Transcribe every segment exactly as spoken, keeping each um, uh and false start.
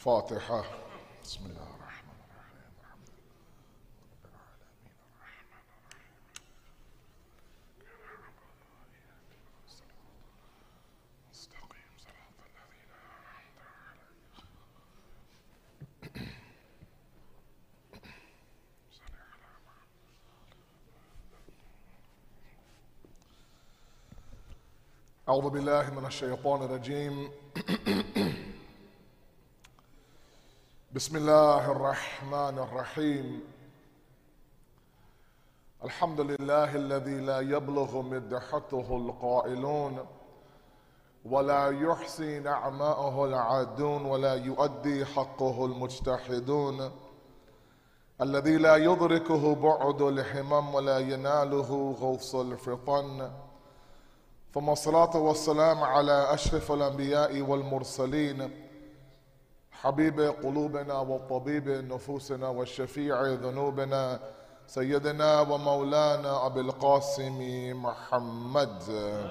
Fatiha. Bismillah ar-Rahman ar-Rahim. أعوذ بالله من الشيطان الرجيم. بسم الله الرحمن الرحيم. الحمد لله الذي لا يبلغ مدحته القائلون ولا يحصي نعماءه العادون ولا يؤدي حقه المجتحدون، الذي لا يدركه بعد الحمم ولا يناله غوص الفطن، ثم الصلاة والسلام على أشرف الأنبياء والمرسلين، حبيب قلوبنا وطبيب نفوسنا والشفيع ذنوبنا، سيدنا ومولانا أبي القاسم محمد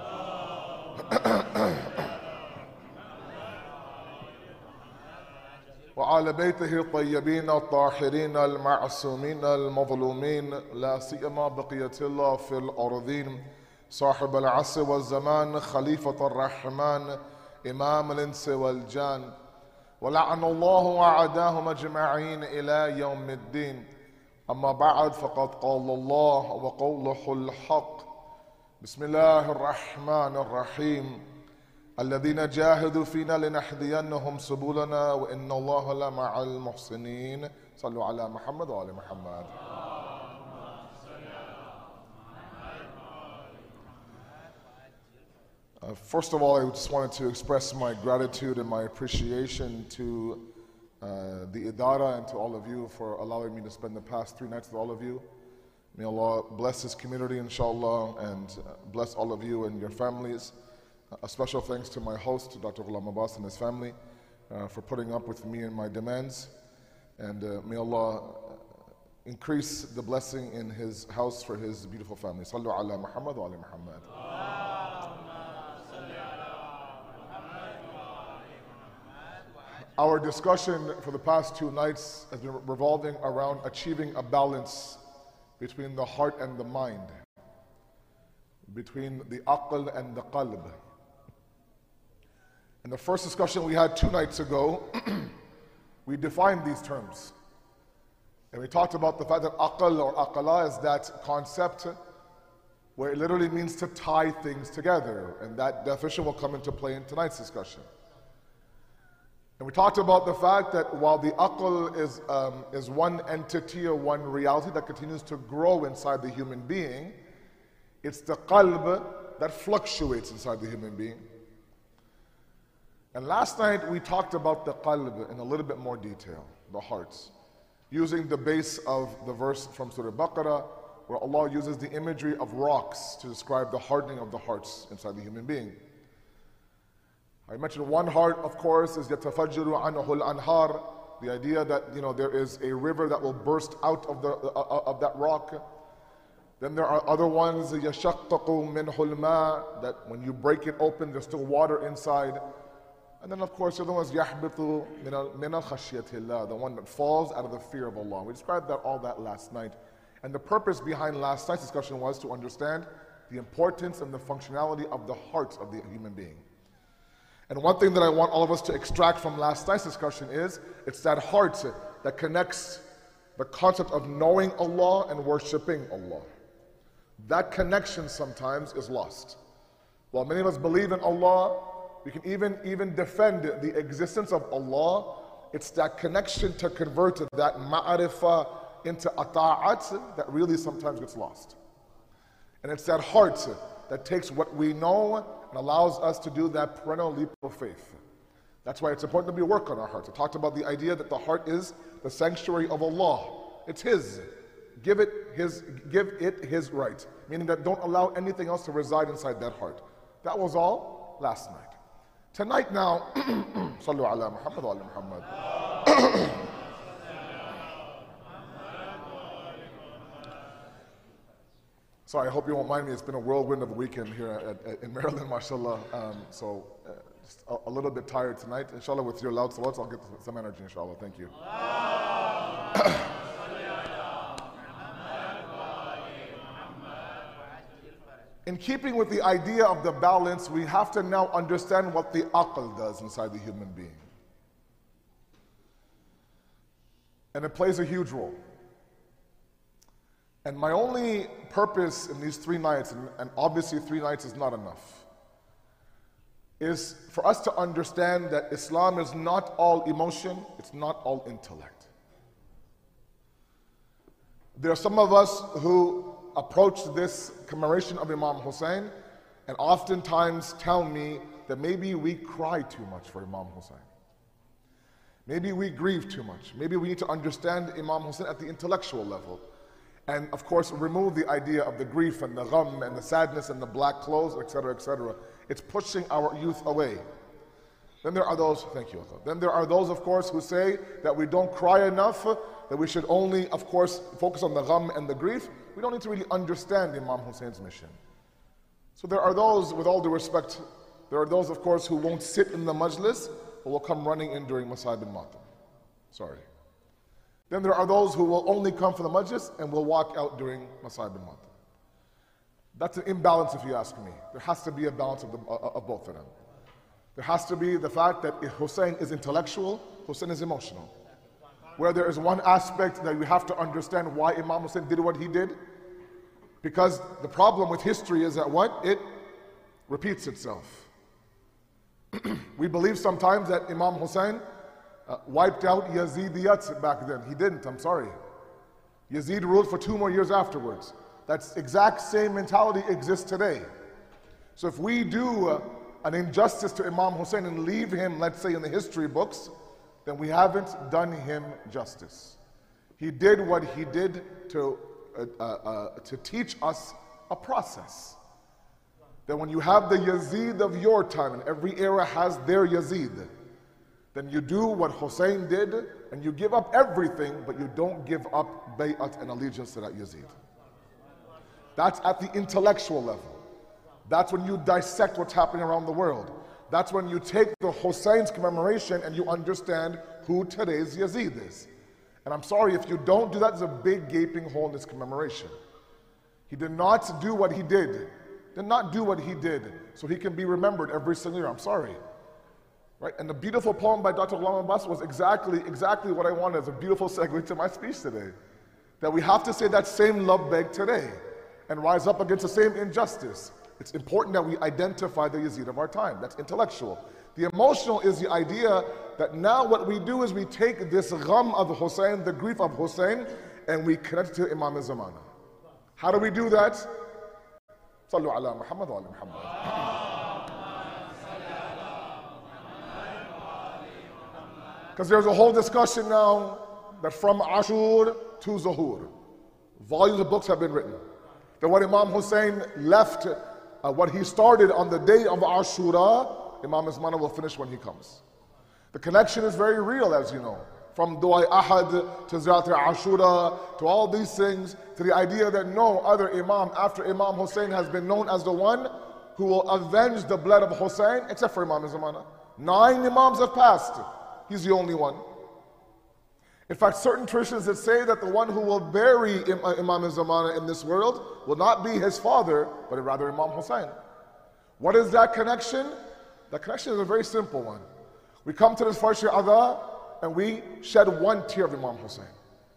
وعلى بيته الطيبين الطاهرين المعصومين المظلومين، لا سيما بقية الله في الأرضين، صاحب العصر والزمان، خليفة الرحمن، إمام الإنس والجان، ولعن الله أعداهم أجمعين إلى يوم الدين. أما بعد، فقد قال الله وقوله الحق: بسم الله الرحمن الرحيم. الذين جاهدوا فينا لنهدينهم سبلنا وإن الله لمع المحسنين. صلوا على محمد وآل محمد. Uh, first of all, I just wanted to express my gratitude and my appreciation to uh, the Idara and to all of you for allowing me to spend the past three nights with all of you. May Allah bless this community, inshallah, and uh, bless all of you and your families. Uh, a special thanks to my host, Doctor Ghulam Abbas, and his family uh, for putting up with me and my demands. And uh, may Allah increase the blessing in his house for his beautiful family. Sallu ala Muhammad wa ala Muhammad. Our discussion for the past two nights has been revolving around achieving a balance between the heart and the mind, between the aql and the qalb. In the first discussion we had two nights ago, we defined these terms. And we talked about the fact that aql or aqala is that concept where it literally means to tie things together. And that definition will come into play in tonight's discussion. And we talked about the fact that while the aql is, um, is one entity or one reality that continues to grow inside the human being, it's the qalb that fluctuates inside the human being. And last night we talked about the qalb in a little bit more detail, the hearts, using the base of the verse from Surah Baqarah, where Allah uses the imagery of rocks to describe the hardening of the hearts inside the human being. I mentioned one heart, of course, is يَتَفَجِّرُ عَنْهُ الْأَنْهَارِ, the idea that, you know, there is a river that will burst out of, the, uh, of that rock. Then there are other ones, يَشَقَّقُ مِنْهُ الْمَاءِ, that when you break it open, there's still water inside. And then, of course, the other one is يَحْبِطُ مِنَ خَشْيَةِ اللَّهِ, the one that falls out of the fear of Allah. We described that all that last night. And the purpose behind last night's discussion was to understand the importance and the functionality of the heart of the human being. And one thing that I want all of us to extract from last night's discussion is, it's that heart that connects the concept of knowing Allah and worshiping Allah. That connection sometimes is lost. While many of us believe in Allah, we can even, even defend the existence of Allah, it's that connection to convert that ma'arifah into ata'at that really sometimes gets lost. And it's that heart that takes what we know and allows us to do that perennial leap of faith. That's why it's important that we work on our hearts. I talked about the idea that the heart is the sanctuary of Allah. It's His. Give it His, give it His right. Meaning that don't allow anything else to reside inside that heart. That was all last night. Tonight now, Sallu ala Muhammad wa ala Muhammad. Sorry, I hope you won't mind me. It's been a whirlwind of a weekend here at, at, in Maryland, mashallah. Um, so uh, just a, a little bit tired tonight. Inshallah, with your loud salawats, I'll get some energy, inshallah. Thank you. In keeping with the idea of the balance, we have to now understand what the aql does inside the human being. And it plays a huge role. And my only purpose in these three nights, and, and obviously three nights is not enough, is for us to understand that Islam is not all emotion, it's not all intellect. There are some of us who approach this commemoration of Imam Hussein and oftentimes tell me that maybe we cry too much for Imam Hussein. Maybe we grieve too much. Maybe we need to understand Imam Hussein at the intellectual level. And of course, remove the idea of the grief and the gham and the sadness and the black clothes, et cetera, et cetera. It's pushing our youth away. Then there are those, thank you, then there are those, of course, who say that we don't cry enough, that we should only, of course, focus on the gham and the grief. We don't need to really understand Imam Hussein's mission. So there are those, with all due respect, there are those, of course, who won't sit in the majlis, but will come running in during Masa'ib al-Matam. Sorry. Then there are those who will only come for the majlis and will walk out during Masa'ib al-Matam. That's an imbalance if you ask me. There has to be a balance of, the, of both of them. There has to be the fact that if Hussein is intellectual, Hussein is emotional. Where there is one aspect that we have to understand why Imam Hussein did what he did. Because the problem with history is that what? It repeats itself. We believe sometimes that Imam Hussein uh, wiped out Yazidiyat back then. He didn't, I'm sorry. Yazid ruled for two more years afterwards. That exact same mentality exists today. So if we do uh, an injustice to Imam Hussein and leave him, let's say, in the history books, then we haven't done him justice. He did what he did to, uh, uh, uh, to teach us a process. That when you have the Yazid of your time, and every era has their Yazid, then you do what Hussein did, and you give up everything, but you don't give up bay'at and allegiance to that Yazid. That's at the intellectual level. That's when you dissect what's happening around the world. That's when you take the Hussein's commemoration and you understand who today's Yazid is. And I'm sorry, if you don't do that, there's a big gaping hole in this commemoration. He did not do what he did. Did not do what he did so he can be remembered every single year. I'm sorry. Right? And the beautiful poem by Doctor Ghulam Abbas was exactly, exactly what I wanted as a beautiful segue to my speech today. That we have to say that same labbaik today and rise up against the same injustice. It's important that we identify the Yazid of our time. That's intellectual. The emotional is the idea that now what we do is we take this gham of Hussein, the grief of Hussein, and we connect it to Imam al-Zamana. How do we do that? Sallu ala Muhammad wa ala Muhammad. Because there's a whole discussion now that from Ashur to Zuhur, volumes of books have been written. That what Imam Hussein left, uh, what he started on the day of Ashura, Imam al-Zamana will finish when he comes. The connection is very real, as you know. From Du'a Ahad to Ziyat Ashura to all these things, to the idea that no other Imam after Imam Hussein has been known as the one who will avenge the blood of Hussein, except for Imam al-Zamana. Nine Imams have passed. He's the only one. In fact, certain traditions that say that the one who will bury Imam al-Zamana in this world will not be his father, but rather Imam Hussein. What is that connection? That connection is a very simple one. We come to this Farshi Adha and we shed one tear of Imam Hussein.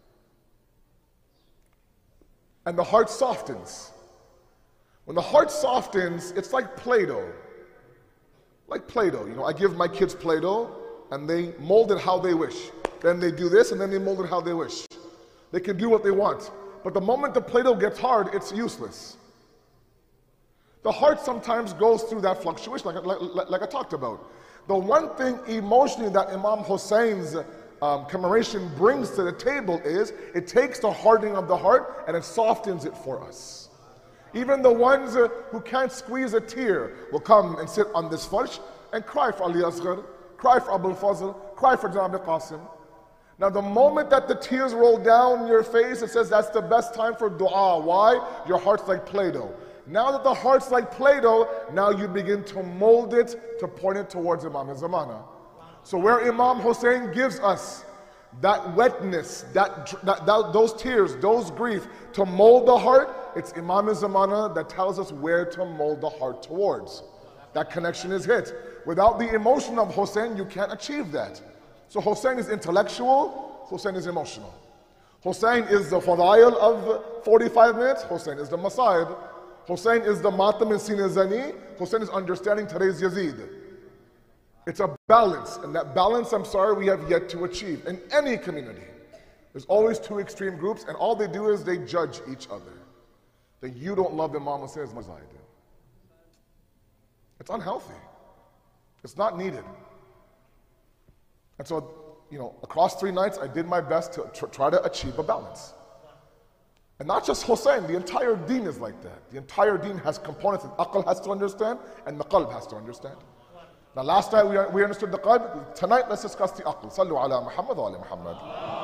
And the heart softens. When the heart softens, it's like Play-Doh. Like Play-Doh. You know, I give my kids Play-Doh and they mold it how they wish. Then they do this and then they mold it how they wish. They can do what they want. But the moment the Play-Doh gets hard, it's useless. The heart sometimes goes through that fluctuation, like, like, like I talked about. The one thing emotionally that Imam Hussein's um, commemoration brings to the table is it takes the hardening of the heart and it softens it for us. Even the ones uh, who can't squeeze a tear will come and sit on this farsh and cry for Ali Asghar, cry for Abul Fazl, cry for Janabi Qasim. Now the moment that the tears roll down your face, it says that's the best time for dua. Why? Your heart's like Play-Doh. Now that the heart's like Play-Doh, now you begin to mold it to point it towards Imam Zamana. So where Imam Hussein gives us that wetness, that, that, that those tears, those grief to mold the heart, it's Imam Zamana that tells us where to mold the heart towards. That connection is hit. Without the emotion of Hussein, you can't achieve that. So Hussein is intellectual, Hussein is emotional. Hussein is the fadail of forty-five minutes, Hussein is the masaib. Hussein is the matam in Sina Zani, Hussein is understanding today's Yazid. It's a balance, and that balance, I'm sorry, we have yet to achieve. In any community, there's always two extreme groups, and all they do is they judge each other. That you don't love Imam Hussein as much as I do. It's unhealthy. It's not needed. And so, you know, across three nights, I did my best to tr try to achieve a balance. And not just Hussein, the entire deen is like that. The entire deen has components that aql has to understand and the qalb has to understand. Now last night we, we understood the qalb, tonight let's discuss the aql. Sallu ala Muhammad wa ala Muhammad.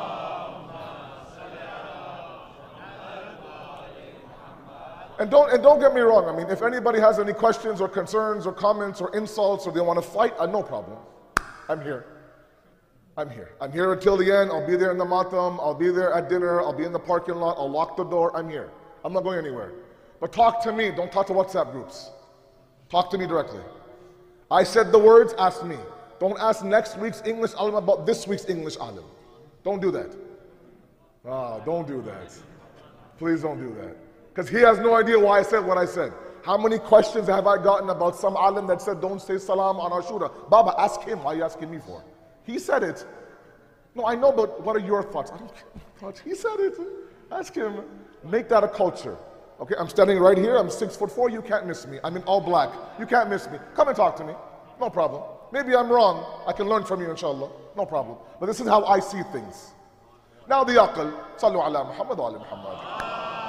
And don't, and don't get me wrong, I mean, if anybody has any questions or concerns or comments or insults or they want to fight, uh, no problem. I'm here. I'm here. I'm here until the end. I'll be there in the matam. I'll be there at dinner. I'll be in the parking lot. I'll lock the door. I'm here. I'm not going anywhere. But talk to me. Don't talk to WhatsApp groups. Talk to me directly. I said the words, ask me. Don't ask next week's English alim about this week's English alim. Don't do that. Ah, don't do that. Please don't do that. Because he has no idea why I said what I said. How many questions have I gotten about some alim that said don't say salam on Ashura? Baba, ask him. Why are you asking me for? He said it. No, I know, but what are your thoughts? I don't care. He said it. Ask him. Make that a culture. Okay, I'm standing right here. I'm six foot four. You can't miss me. I'm in all black. You can't miss me. Come and talk to me. No problem. Maybe I'm wrong. I can learn from you, inshallah. No problem. But this is how I see things. Now the aql. Sallu ala Muhammad wa ala Muhammad.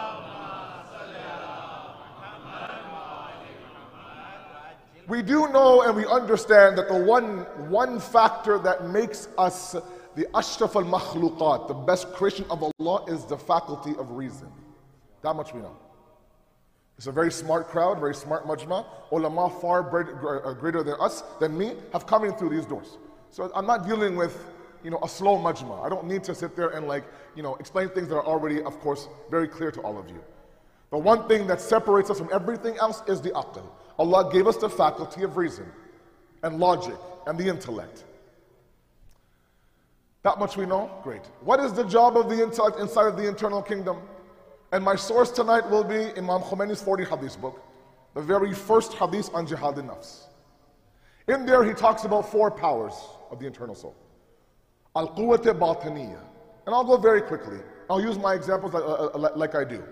We do know and we understand that the one, one factor that makes us the ashraf al-makhluqat, the best creation of Allah, is the faculty of reason. That much we know. It's a very smart crowd, very smart majma. Ulama far greater than us, than me, have come in through these doors. So I'm not dealing with, you know, a slow majma. I don't need to sit there and like, you know, explain things that are already, of course, very clear to all of you. The one thing that separates us from everything else is the aql. Allah gave us the faculty of reason and logic and the intellect. That much we know? Great. What is the job of the intellect inside of the internal kingdom? And my source tonight will be Imam Khomeini's forty hadith book, the very first hadith on jihad al-nafs. In there he talks about four powers of the internal soul. Al-quwwat batiniya. And I'll go very quickly. I'll use my examples like, uh, like I do.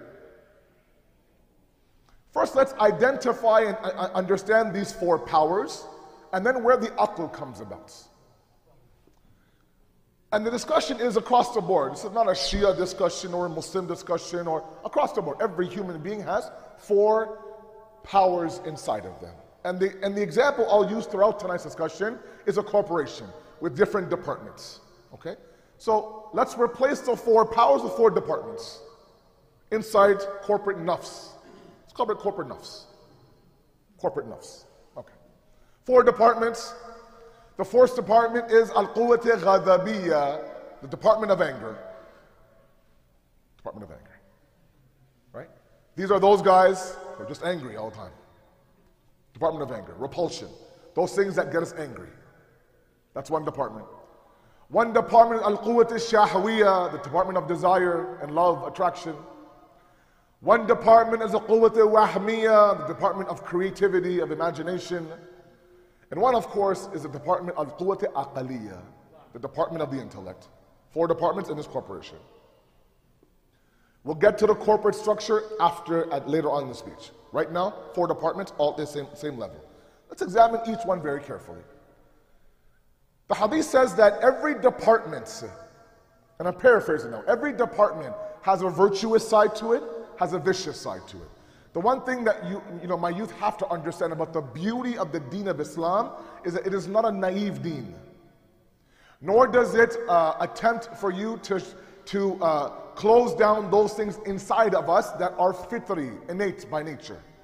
First, let's identify and understand these four powers, and then where the aql comes about. And the discussion is across the board. This is not a Shia discussion or a Muslim discussion, or across the board. Every human being has four powers inside of them. And the, and the example I'll use throughout tonight's discussion is a corporation with different departments. Okay? So let's replace the four powers with four departments inside corporate nafs. It's called corporate nafs. Corporate nafs. Okay. Four departments. The first department is al-quwwat ghadabiyya, the department of anger. Department of anger. Right? These are those guys who are just angry all the time. Department of anger. Repulsion. Those things that get us angry. That's one department. One department, al-quwwat shahwiyya, the department of desire and love, attraction. One department is al-quwwat wahmiyya, the department of creativity, of imagination. And one, of course, is the department of al-quwwat aqaliyya, the department of the intellect. Four departments in this corporation. We'll get to the corporate structure after, at, later on in the speech. Right now, four departments, all at the same, same level. Let's examine each one very carefully. The hadith says that every department, and I'm paraphrasing now, every department has a virtuous side to it, has a vicious side to it. The one thing that you, you know, my youth have to understand about the beauty of the deen of Islam is that it is not a naive deen. Nor does it uh, attempt for you to, to uh, close down those things inside of us that are fitri, innate by nature.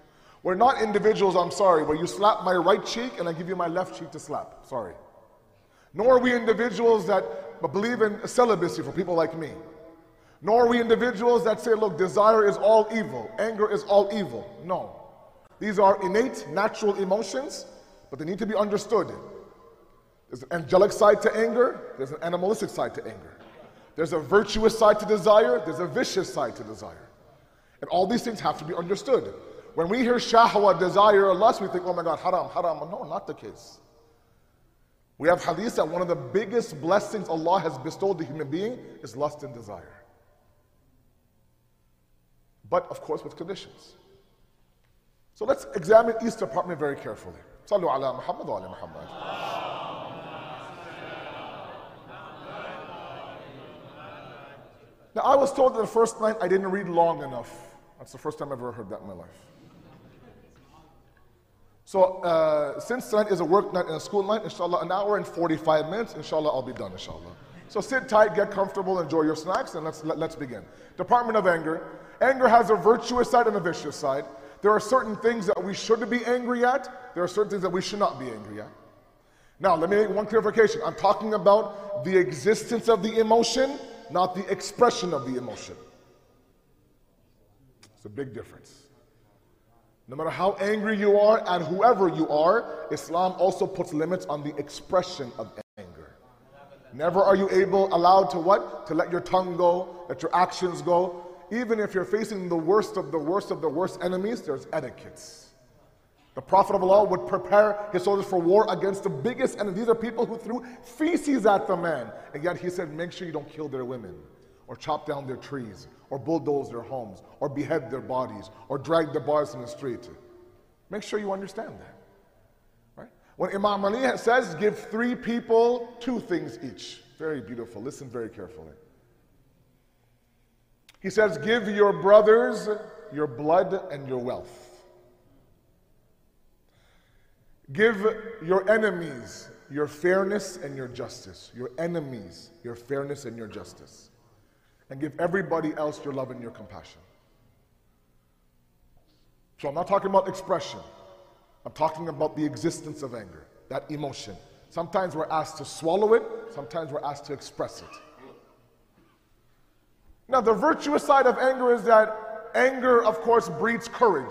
We're not individuals, I'm sorry, where you slap my right cheek and I give you my left cheek to slap. Sorry. Nor are we individuals that believe in celibacy for people like me. Nor are we individuals that say, look, desire is all evil, anger is all evil. No. These are innate, natural emotions, but they need to be understood. There's an angelic side to anger, there's an animalistic side to anger. There's a virtuous side to desire, there's a vicious side to desire. And all these things have to be understood. When we hear shahwa, desire, or lust, we think, oh my God, haram, haram. No, not the case. We have hadith that one of the biggest blessings Allah has bestowed the human being is lust and desire. But of course with conditions. So let's examine each department very carefully. Sallu ala Muhammad wa ala Muhammad. Now I was told that the first night I didn't read long enough. That's the first time I've ever heard that in my life. So uh, since tonight is a work night and a school night, inshallah, an hour and forty-five minutes, inshallah, I'll be done, inshallah. So sit tight, get comfortable, enjoy your snacks, and let's, let, let's begin. Department of anger. Anger has a virtuous side and a vicious side. There are certain things that we should be angry at. There are certain things that we should not be angry at. Now, let me make one clarification. I'm talking about the existence of the emotion, not the expression of the emotion. It's a big difference. No matter how angry you are at whoever you are, Islam also puts limits on the expression of anger. Never are you able, allowed to what? To let your tongue go, let your actions go. Even if you're facing the worst of the worst of the worst enemies, there's etiquettes. The Prophet of Allah would prepare his soldiers for war against the biggest enemies. These are people who threw feces at the man. And yet he said, make sure you don't kill their women, or chop down their trees, or bulldoze their homes, or behead their bodies, or drag their bodies in the street. Make sure you understand that. Right? When Imam Ali says, give three people two things each. Very beautiful. Listen very carefully. He says, give your brothers your blood and your wealth. Give your enemies your fairness and your justice. Your enemies, your fairness and your justice. And give everybody else your love and your compassion. So I'm not talking about expression. I'm talking about the existence of anger, that emotion. Sometimes we're asked to swallow it, sometimes we're asked to express it. Now, the virtuous side of anger is that anger, of course, breeds courage.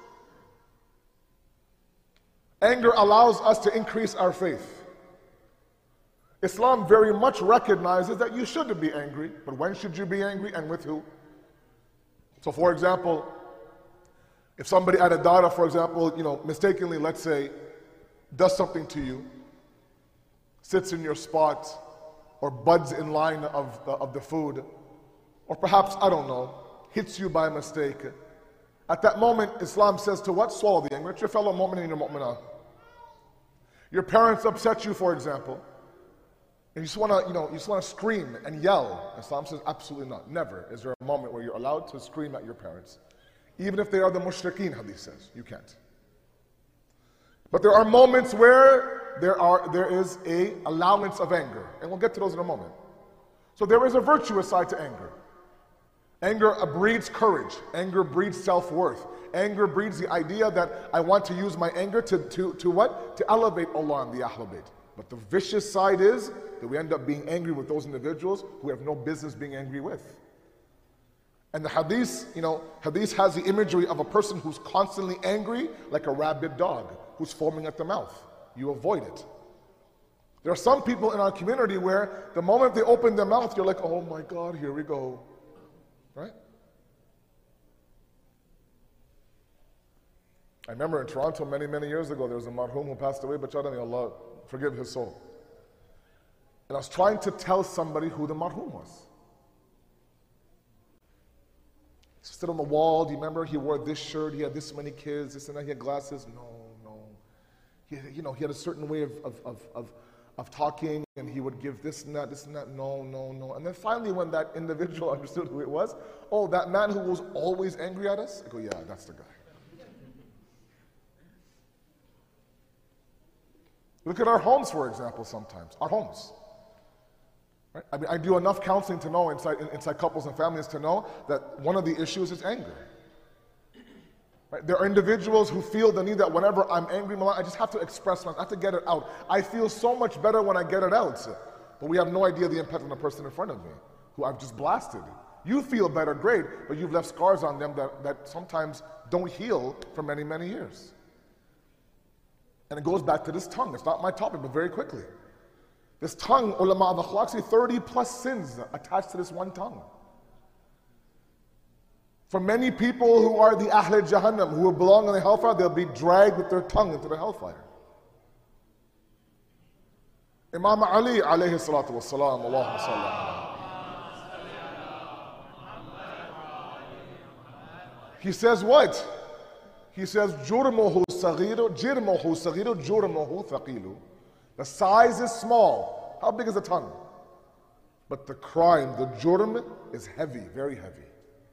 Anger allows us to increase our faith. Islam very much recognizes that you should be angry, but when should you be angry and with who? So, for example, if somebody at a dara, for example, you know, mistakenly, let's say, does something to you, sits in your spot, or buds in line of the, of the food, or perhaps, I don't know, hits you by mistake. At that moment, Islam says to what? Swallow the anger. It's your fellow mu'min and your mu'minah. Your parents upset you, for example, and you just want to, you know, you just want to scream and yell. Islam says absolutely not. Never is there a moment where you're allowed to scream at your parents. Even if they are the mushrikeen, hadith says. You can't. But there are moments where there, are, there is a allowance of anger. And we'll get to those in a moment. So there is a virtuous side to anger. Anger breeds courage. Anger breeds self-worth. Anger breeds the idea that I want to use my anger to, to, to what? To elevate Allah and the Ahl Bayt. But the vicious side is that we end up being angry with those individuals who have no business being angry with. And the hadith, you know, hadith has the imagery of a person who's constantly angry like a rabid dog who's foaming at the mouth. You avoid it. There are some people in our community where the moment they open their mouth, you're like, oh my God, here we go. Right? I remember in Toronto many, many years ago, there was a marhum who passed away, but Allah forgive his soul. And I was trying to tell somebody who the marhum was. He stood on the wall. Do you remember? He wore this shirt. He had this many kids. This and that. He had glasses. No, no. He, you know, he had a certain way of, of, of, of, of talking, and he would give this and that, this and that. No, no, no. And then finally, when that individual understood who it was, oh, that man who was always angry at us? I go, yeah, that's the guy. Look at our homes, for example, sometimes. Our homes. Right? I mean, I do enough counseling to know inside, inside couples and families to know that one of the issues is anger. Right? There are individuals who feel the need that whenever I'm angry, I just have to express myself, I have to get it out. I feel so much better when I get it out. But we have no idea the impact on the person in front of me, who I've just blasted. You feel better, great, but you've left scars on them that, that sometimes don't heal for many, many years. And it goes back to this tongue. It's not my topic, but very quickly. This tongue, ulama al-akhlaq say thirty plus sins attached to this one tongue. For many people who are the Ahl Jahannam, who will belong in the hellfire, they'll be dragged with their tongue into the hellfire. Imam Ali alayhi salatu wassalam, Allahumma salli alayhi. He says what? He says, جُرْمُهُ صَغِيرُ جِرْمُهُ صَغِيرُ جُرْمُهُ ثَقِيلُ. The size is small. How big is the tongue? But the crime, the jurm, is heavy, very heavy.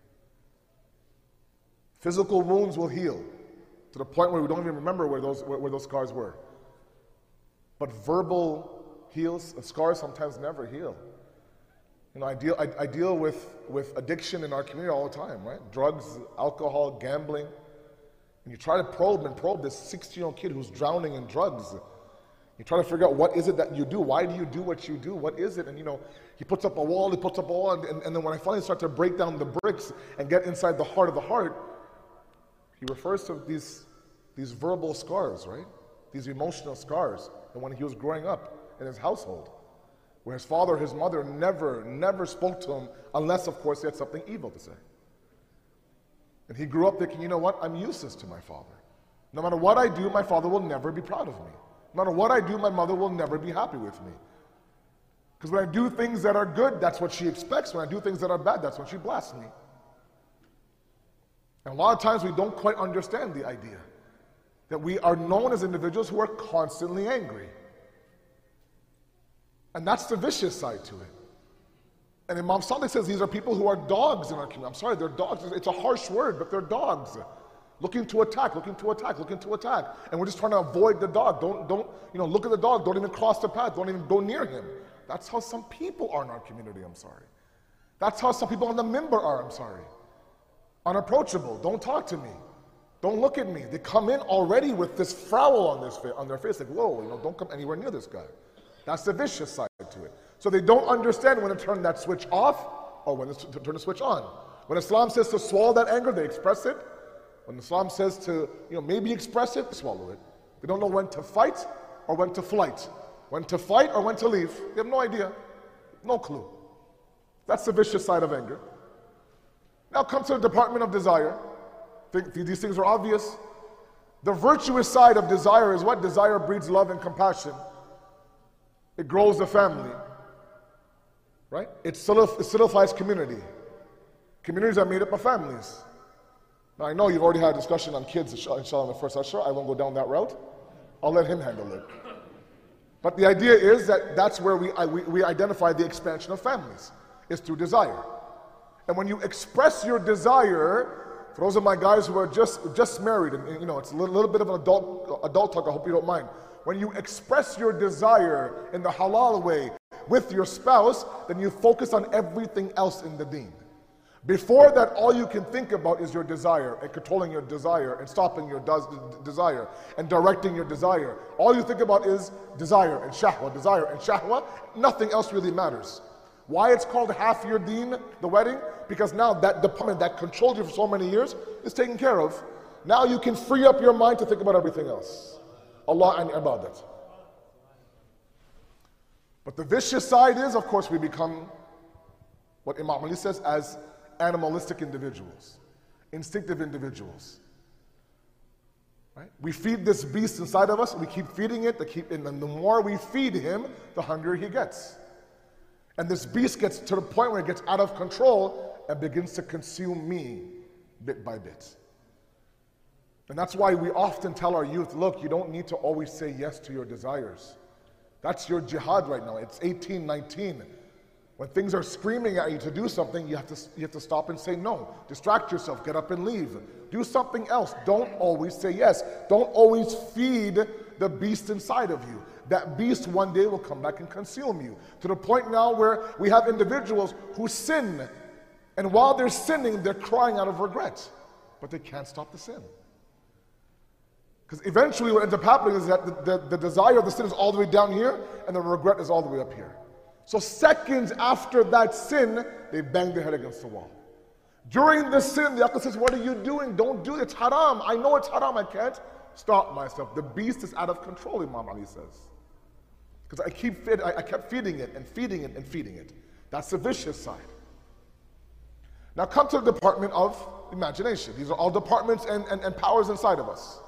Physical wounds will heal to the point where we don't even remember where those, where, where those scars were. But verbal heals, scars sometimes never heal. You know, I deal, I, I deal with, with addiction in our community all the time, right? Drugs, alcohol, gambling. And you try to probe and probe this sixteen-year-old kid who's drowning in drugs. You try to figure out what is it that you do? Why do you do what you do? What is it? And you know, he puts up a wall, he puts up a wall, and, and, and then when I finally start to break down the bricks and get inside the heart of the heart, he refers to these, these verbal scars, right? These emotional scars. And when he was growing up in his household, where his father, his mother never, never spoke to him unless, of course, he had something evil to say. And he grew up thinking, you know what? I'm useless to my father. No matter what I do, my father will never be proud of me. No matter what I do, my mother will never be happy with me. Because when I do things that are good, that's what she expects. When I do things that are bad, that's when she blasts me. And a lot of times we don't quite understand the idea that we are known as individuals who are constantly angry. And that's the vicious side to it. And Imam Sadiq says these are people who are dogs in our community. I'm sorry, they're dogs. It's a harsh word, but they're dogs. Looking to attack, looking to attack, looking to attack. And we're just trying to avoid the dog. Don't, don't, you know, look at the dog. Don't even cross the path. Don't even go near him. That's how some people are in our community, I'm sorry. That's how some people on the minbar are, I'm sorry. Unapproachable. Don't talk to me. Don't look at me. They come in already with this frown on, this fa- on their face, like, whoa, you know, don't come anywhere near this guy. That's the vicious side to it. So they don't understand when to turn that switch off or when to turn the switch on. When Islam says to swallow that anger, they express it. When Islam says to, you know, maybe express it, swallow it. They don't know when to fight or when to flight. When to fight or when to leave. They have no idea. No clue. That's the vicious side of anger. Now come to the department of desire. Think these things are obvious. The virtuous side of desire is what? Desire breeds love and compassion. It grows the family. Right? It solidifies community. Communities are made up of families. Now I know you've already had a discussion on kids, inshallah, in the first Ashra. I won't go down that route. I'll let him handle it. But the idea is that that's where we, we, we identify the expansion of families, is through desire. And when you express your desire, for those of my guys who are just, just married, and, and you know, it's a little, little bit of an adult, adult talk, I hope you don't mind. When you express your desire in the halal way with your spouse, then you focus on everything else in the deen. Before that, all you can think about is your desire and controlling your desire and stopping your des- desire and directing your desire. All you think about is desire and shahwa, desire and shahwa. Nothing else really matters. Why it's called half your deen, the wedding? Because now that department that controlled you for so many years is taken care of. Now you can free up your mind to think about everything else. Allah and ibadat. But the vicious side is, of course, we become what Imam Ali says as animalistic individuals, instinctive individuals. Right? We feed this beast inside of us, we keep feeding it, keep, and then the more we feed him, the hungrier he gets. And this beast gets to the point where it gets out of control and begins to consume me bit by bit. And that's why we often tell our youth, look, you don't need to always say yes to your desires. That's your jihad right now. It's eighteen, nineteen. When things are screaming at you to do something, you have to, you have to stop and say no. Distract yourself, get up and leave. Do something else. Don't always say yes. Don't always feed the beast inside of you. That beast one day will come back and consume you. To the point now where we have individuals who sin. And while they're sinning, they're crying out of regret. But they can't stop the sin. Because eventually what ends up happening is that the, the, the desire of the sin is all the way down here, and the regret is all the way up here. So seconds after that sin, they bang their head against the wall. During the sin, the Aql says, what are you doing? Don't do it. It's haram. I know it's haram. I can't stop myself. The beast is out of control, Imam Ali says. Because I keep feed, I, I kept feeding it and feeding it and feeding it. That's the vicious side. Now come to the department of imagination. These are all departments and, and, and powers inside of us.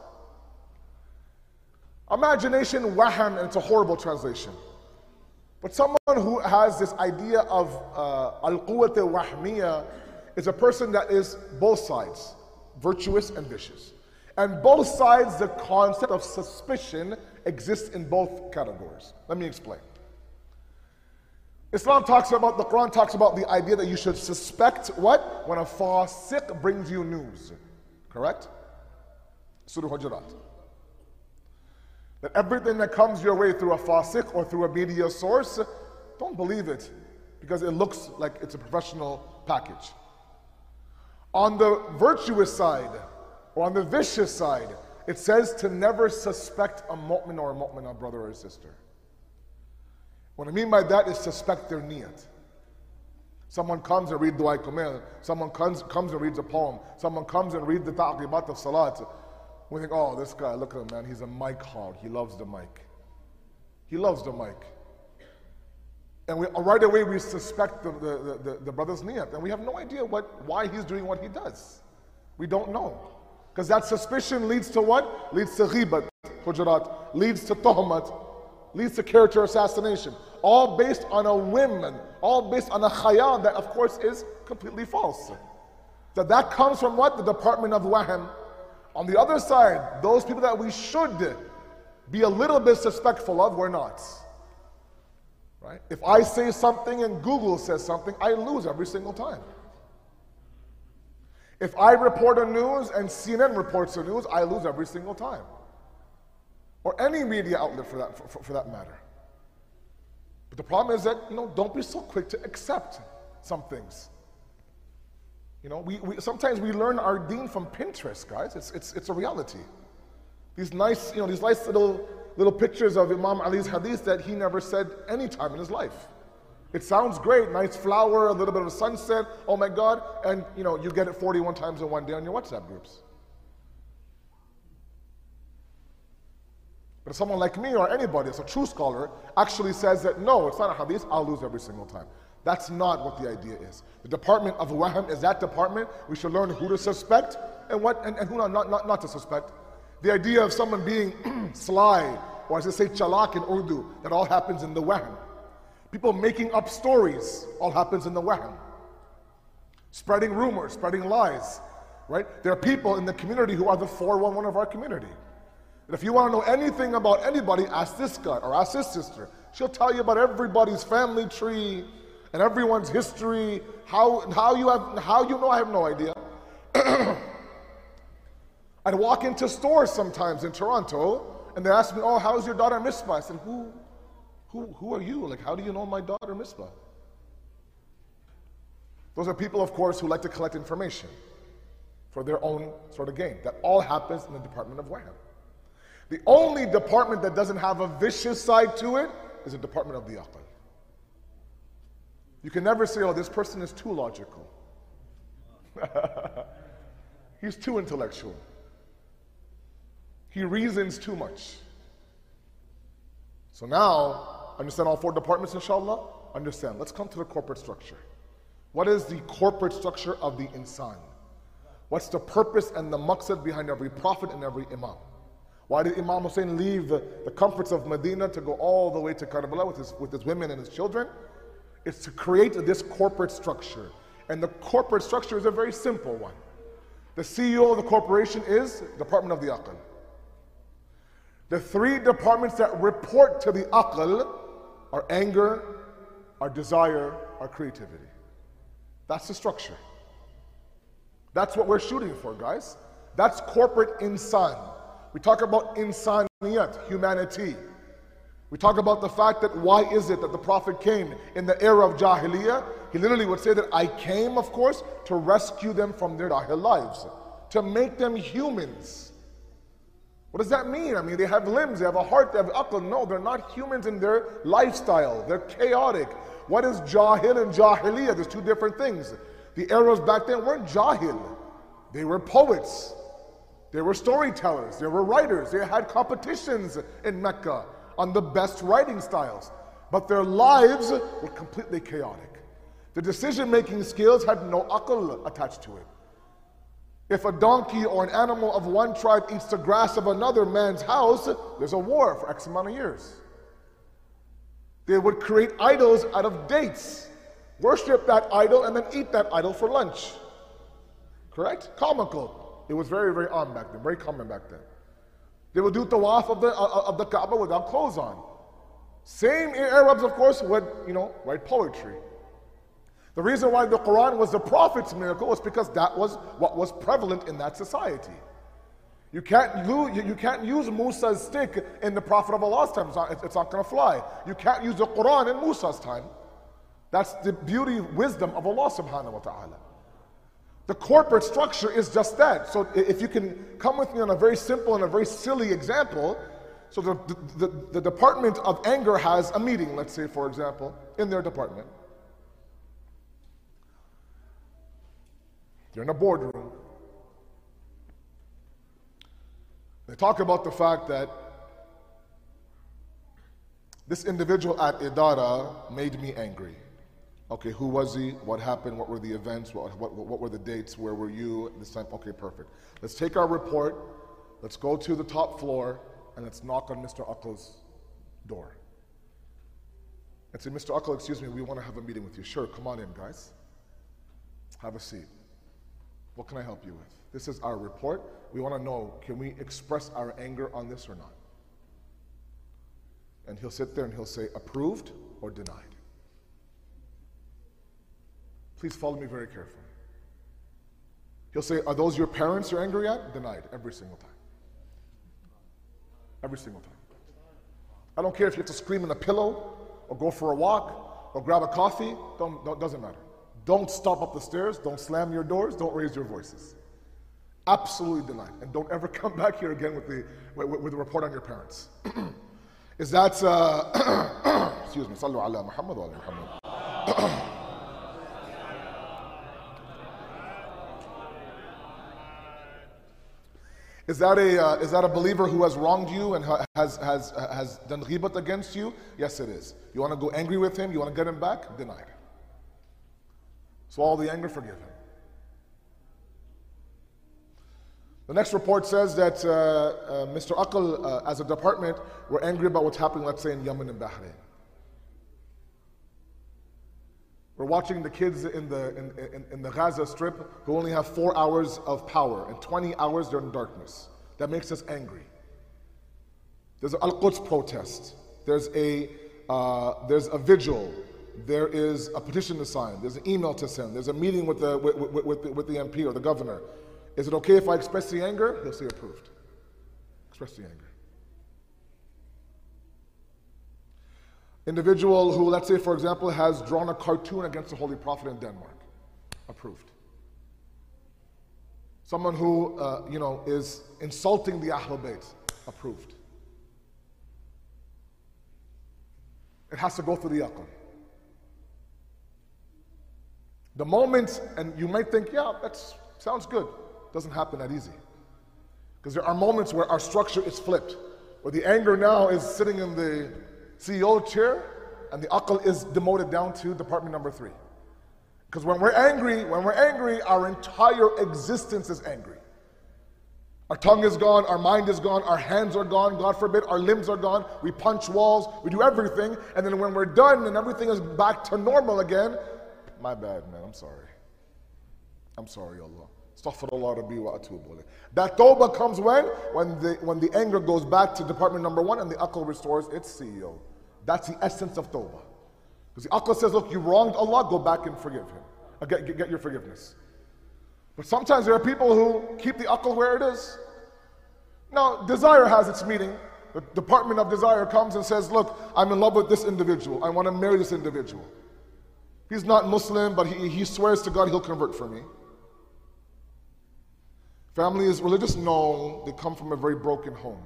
Imagination, waham, and it's a horrible translation. But someone who has this idea of uh, al-quwwat al-wahmiya is a person that is both sides, virtuous and vicious. And both sides, the concept of suspicion exists in both categories. Let me explain. Islam talks about, the Quran talks about the idea that you should suspect what? When a fasiq brings you news. Correct? Surah Hujurat. That everything that comes your way through a fasiq or through a media source, don't believe it because it looks like it's a professional package. On the virtuous side or on the vicious side, it says to never suspect a mu'min or a mu'minah, brother or sister. What I mean by that is suspect their niyat. Someone comes and reads Dua Kumail, someone comes, comes and reads a poem, someone comes and reads the ta'qibat of salat. We think, oh, this guy, look at him, man, he's a mic hog. He loves the mic. He loves the mic. And we, right away we suspect the, the, the, the brother's niyat, and we have no idea what, why he's doing what he does. We don't know. Because that suspicion leads to what? Leads to ghibat, hujurat, leads to tuhmat, leads to character assassination. All based on a whim, all based on a khayal that of course is completely false. So that comes from what? The department of wahm. On the other side, those people that we should be a little bit suspectful of, we're not. Right? If I say something and Google says something, I lose every single time. If I report a news and C N N reports the news, I lose every single time. Or any media outlet for that, for, for that matter. But the problem is that, you know, don't be so quick to accept some things. You know, we, we sometimes we learn our deen from Pinterest, guys. It's, it's, it's a reality. These nice, you know, these nice little, little pictures of Imam Ali's hadith that he never said any time in his life. It sounds great, nice flower, a little bit of a sunset, oh my God, and you know, you get it forty-one times in one day on your WhatsApp groups. But if someone like me or anybody that's a true scholar actually says that no, it's not a hadith, I'll lose every single time. That's not what the idea is. The department of wahm is that department. We should learn who to suspect and what and, and who not, not, not to suspect. The idea of someone being sly, or as they say chalak in Urdu, that all happens in the wahm. People making up stories, all happens in the wahm. Spreading rumors, spreading lies, right? There are people in the community who are the four one one of our community. And if you want to know anything about anybody, ask this guy or ask this sister. She'll tell you about everybody's family tree and everyone's history. How, how, you, have, how you know, I have no idea. I'd walk into stores sometimes in Toronto and they ask me, oh, how's your daughter Misbah? I said, who, who, who are you? Like, how do you know my daughter Misbah? Those are people, of course, who like to collect information for their own sort of gain. That all happens in the department of wahm. The only department that doesn't have a vicious side to it is the department of the aql. You can never say, oh, this person is too logical. He's too intellectual. He reasons too much. So now, understand all four departments, inshallah? Understand. Let's come to the corporate structure. What is the corporate structure of the insan? What's the purpose and the maqsad behind every prophet and every imam? Why did Imam Hussein leave the, the comforts of Medina to go all the way to Karbala with his, with his women and his children? It's to create this corporate structure. And the corporate structure is a very simple one. The C E O of the corporation is Department of the Aql. The three departments that report to the Aql are anger, our desire, our creativity. That's the structure. That's what we're shooting for, guys. That's corporate insan. We talk about insaniyat, humanity. We talk about the fact that why is it that the Prophet came in the era of Jahiliyyah? He literally would say that I came, of course, to rescue them from their Jahil lives, to make them humans. What does that mean? I mean, they have limbs, they have a heart, they have aql. No, they're not humans in their lifestyle. They're chaotic. What is jahil and jahiliyyah? There's two different things. The Arabs back then weren't jahil. They were poets. They were storytellers. They were writers. They had competitions in Mecca on the best writing styles. But their lives were completely chaotic. The decision-making skills had no aql attached to it. If a donkey or an animal of one tribe eats the grass of another man's house, there's a war for X amount of years. They would create idols out of dates, worship that idol, and then eat that idol for lunch. Correct? Comical. It was very, very on back then, very common back then. They would do tawaf of the, uh, of the Kaaba without clothes on. Same Arabs, of course, would, you know, write poetry. The reason why the Quran was the Prophet's miracle was because that was what was prevalent in that society. You can't, lo- you can't use Musa's stick in the Prophet of Allah's time. It's not, it's not going to fly. You can't use the Quran in Musa's time. That's the beauty, wisdom of Allah subhanahu wa ta'ala. The corporate structure is just that. So if you can come with me on a very simple and a very silly example. So the, the, the, the Department of Anger has a meeting, let's say, for example, in their department. They're in a boardroom. They talk about the fact that this individual at Idara made me angry. Okay, who was he? What happened? What were the events? What, what, what were the dates? Where were you this time? Okay, perfect. Let's take our report. Let's go to the top floor and let's knock on Mister Aql's door. And say, Mister Aql, excuse me, we want to have a meeting with you. Sure, come on in, guys. Have a seat. What can I help you with? This is our report. We want to know, can we express our anger on this or not? And he'll sit there and he'll say, approved or denied. Please follow me very carefully. He'll say, are those your parents you're angry at? Denied, every single time. Every single time. I don't care if you have to scream in a pillow, or go for a walk, or grab a coffee, don't, don't, doesn't matter. Don't stop up the stairs, don't slam your doors, don't raise your voices. Absolutely denied. And don't ever come back here again with the with, with a report on your parents. Is that, uh, excuse me, sallu ala Muhammad wa ala Muhammad. Is that a uh, is that a believer who has wronged you and ha- has has has done ghibat against you? Yes, it is. You want to go angry with him? You want to get him back? Denied. Swallow the anger, forgive him. The next report says that uh, uh, Mister Aql, uh, as a department, were angry about what's happening, let's say, in Yemen and Bahrain. We're watching the kids in the in, in, in the Gaza Strip who only have four hours of power and twenty hours they're in darkness. That makes us angry. There's an Al-Quds protest. There's a uh, there's a vigil. There is a petition to sign. There's an email to send. There's a meeting with the with, with, with, the, with the M P or the governor. Is it okay if I express the anger? He'll say approved. Express the anger. Individual who, let's say, for example, has drawn a cartoon against the Holy Prophet in Denmark. Approved. Someone who, uh, you know, is insulting the Ahlul Bayt. Approved. It has to go through the Aql. The moment, and you might think, yeah, that sounds good. Doesn't happen that easy. Because there are moments where our structure is flipped, where the anger now is sitting in the C E O chair, and the aql is demoted down to department number three. Because when we're angry, when we're angry, our entire existence is angry. Our tongue is gone, our mind is gone, our hands are gone, God forbid, our limbs are gone, we punch walls, we do everything, and then when we're done and everything is back to normal again, my bad, man, I'm sorry. I'm sorry, Allah. Astaghfirullah Rabbi wa atubu ilayh. That tawbah comes when? When the, when the anger goes back to department number one and the aql restores its C E O. That's the essence of tawbah. Because the aql says, look, you wronged Allah, go back and forgive him. Uh, get, get, get your forgiveness. But sometimes there are people who keep the aql where it is. Now, desire has its meeting. The department of desire comes and says, look, I'm in love with this individual. I want to marry this individual. He's not Muslim, but he, he swears to God he'll convert for me. Family is religious? No, they come from a very broken home.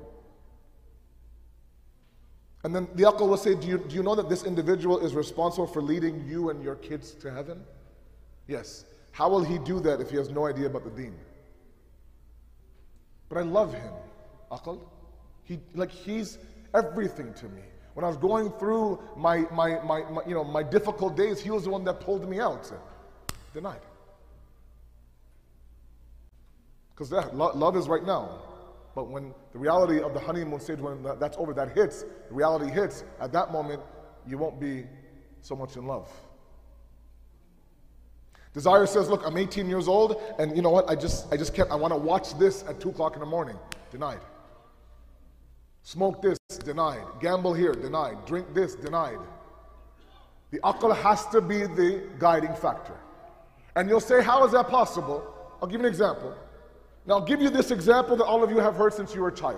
And then the aql will say, do you, do you know that this individual is responsible for leading you and your kids to heaven? Yes. How will he do that if he has no idea about the deen? But I love him, aql. He, like he's everything to me. When I was going through my, my, my, my, you know, my difficult days, he was the one that pulled me out. Denied. Because that lo love is right now. But when the reality of the honeymoon stage, when that, that's over, that hits, the reality hits, at that moment, you won't be so much in love. Desire says, look, I'm eighteen years old, and you know what, I just, I just can't, I want to watch this at two o'clock in the morning. Denied. Smoke this, denied. Gamble here, denied. Drink this, denied. The aql has to be the guiding factor. And you'll say, how is that possible? I'll give you an example. Now, I'll give you this example that all of you have heard since you were a child.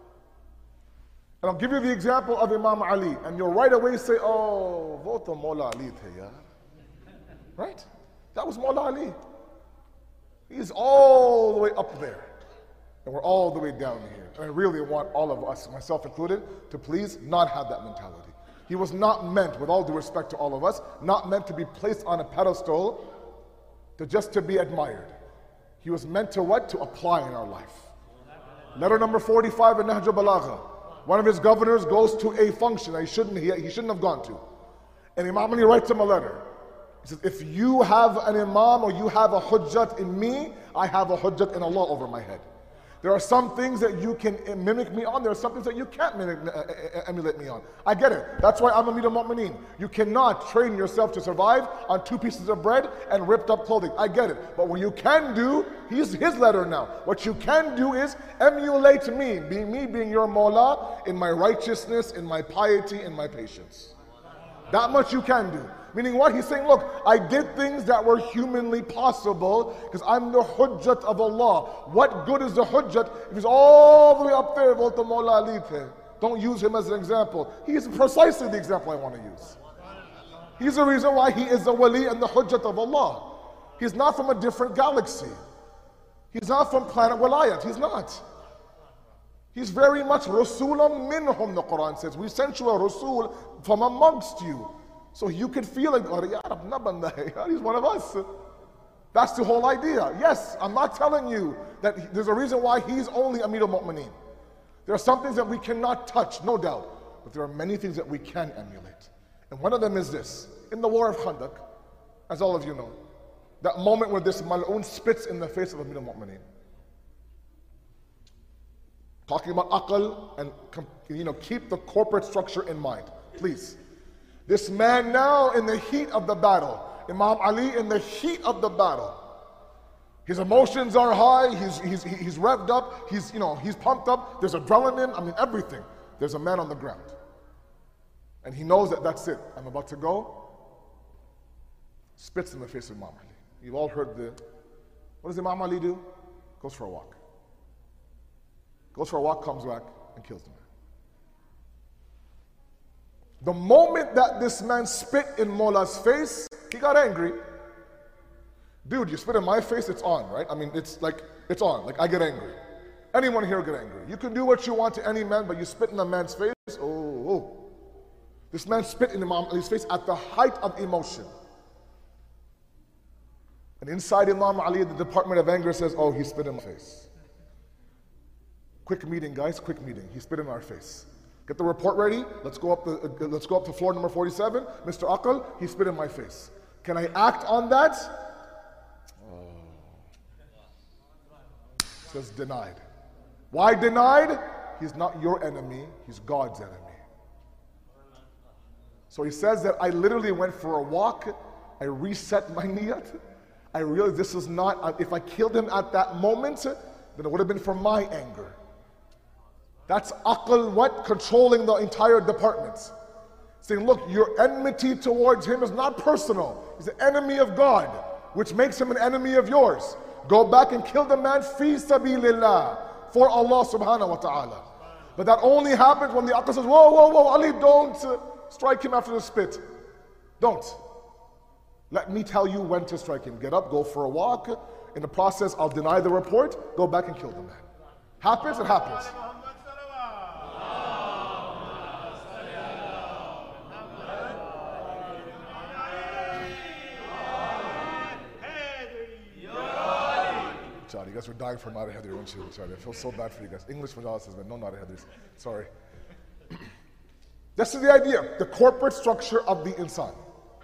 And I'll give you the example of Imam Ali. And you'll right away say, oh, vote on Mawla Ali the, yeah. Right? That was Mawla Ali. He's all the way up there. And we're all the way down here. And I really want all of us, myself included, to please not have that mentality. He was not meant, with all due respect to all of us, not meant to be placed on a pedestal to just to be admired. He was meant to what? To apply in our life. Letter number forty-five in Nahj al-Balagha. One of his governors goes to a function that he shouldn't, he, he shouldn't have gone to. And Imam Ali writes him a letter. He says, if you have an imam or you have a hujjat in me, I have a hujjat in Allah over my head. There are some things that you can mimic me on. There are some things that you can't mimic, uh, emulate me on. I get it. That's why I'm Amir al-Mu'mineen. You cannot train yourself to survive on two pieces of bread and ripped up clothing. I get it. But what you can do, he's his letter now. What you can do is emulate me, be me being your Mawla in my righteousness, in my piety, in my patience. That much you can do. Meaning what? He's saying, look, I did things that were humanly possible because I'm the hujjat of Allah. What good is the hujjat if he's all the way up there? Don't use him as an example. He's precisely the example I want to use. He's the reason why he is the wali and the hujjat of Allah. He's not from a different galaxy. He's not from planet Walayat. He's not. He's very much Rasulam minhum, the Quran says. We sent you a Rasul from amongst you. So you could feel like, oh, he's one of us. That's the whole idea. Yes, I'm not telling you that there's a reason why he's only Amir al-Mu'mineen. There are some things that we cannot touch, no doubt. But there are many things that we can emulate. And one of them is this. In the war of Khandaq, as all of you know, that moment where this mal'oon spits in the face of Amir al-Mu'mineen. Talking about aql and, you know, keep the corporate structure in mind, please. This man now in the heat of the battle, Imam Ali in the heat of the battle. His emotions are high, he's, he's, he's revved up, he's, you know, he's pumped up, there's adrenaline, I mean everything. There's a man on the ground. And he knows that that's it, I'm about to go. Spits in the face of Imam Ali. You've all heard the, what does Imam Ali do? Goes for a walk. Goes for a walk, comes back, and kills the man. The moment that this man spit in Mawla's face, he got angry. Dude, you spit in my face, it's on, right? I mean, it's like, it's on. Like, I get angry. Anyone here get angry. You can do what you want to any man, but you spit in a man's face, oh, oh. This man spit in Imam Ali's face at the height of emotion. And inside Imam Ali, the department of anger says, oh, he spit in my face. Quick meeting, guys, quick meeting. He spit in our face. Get the report ready. Let's go up the, uh, let's go up to floor number forty-seven. Mister Aql, he spit in my face. Can I act on that? Oh. Says denied. Why denied? He's not your enemy. He's God's enemy. So he says that I literally went for a walk. I reset my niyat. I realized this is not, if I killed him at that moment, then it would have been for my anger. That's aql, what? Controlling the entire department. Saying, look, your enmity towards him is not personal. He's an enemy of God, which makes him an enemy of yours. Go back and kill the man fi sabilillah, for Allah subhanahu wa ta'ala. But that only happens when the aql says, whoa, whoa, whoa, Ali, don't uh, strike him after the spit. Don't. Let me tell you when to strike him. Get up, go for a walk, In the process, I'll deny the report, go back and kill the man. Happens, it happens. You guys were dying for Nada Hedri, weren't you? I feel so bad for you guys. English for says, but no Nada Hedris. Sorry. This is the idea, the corporate structure of the insan.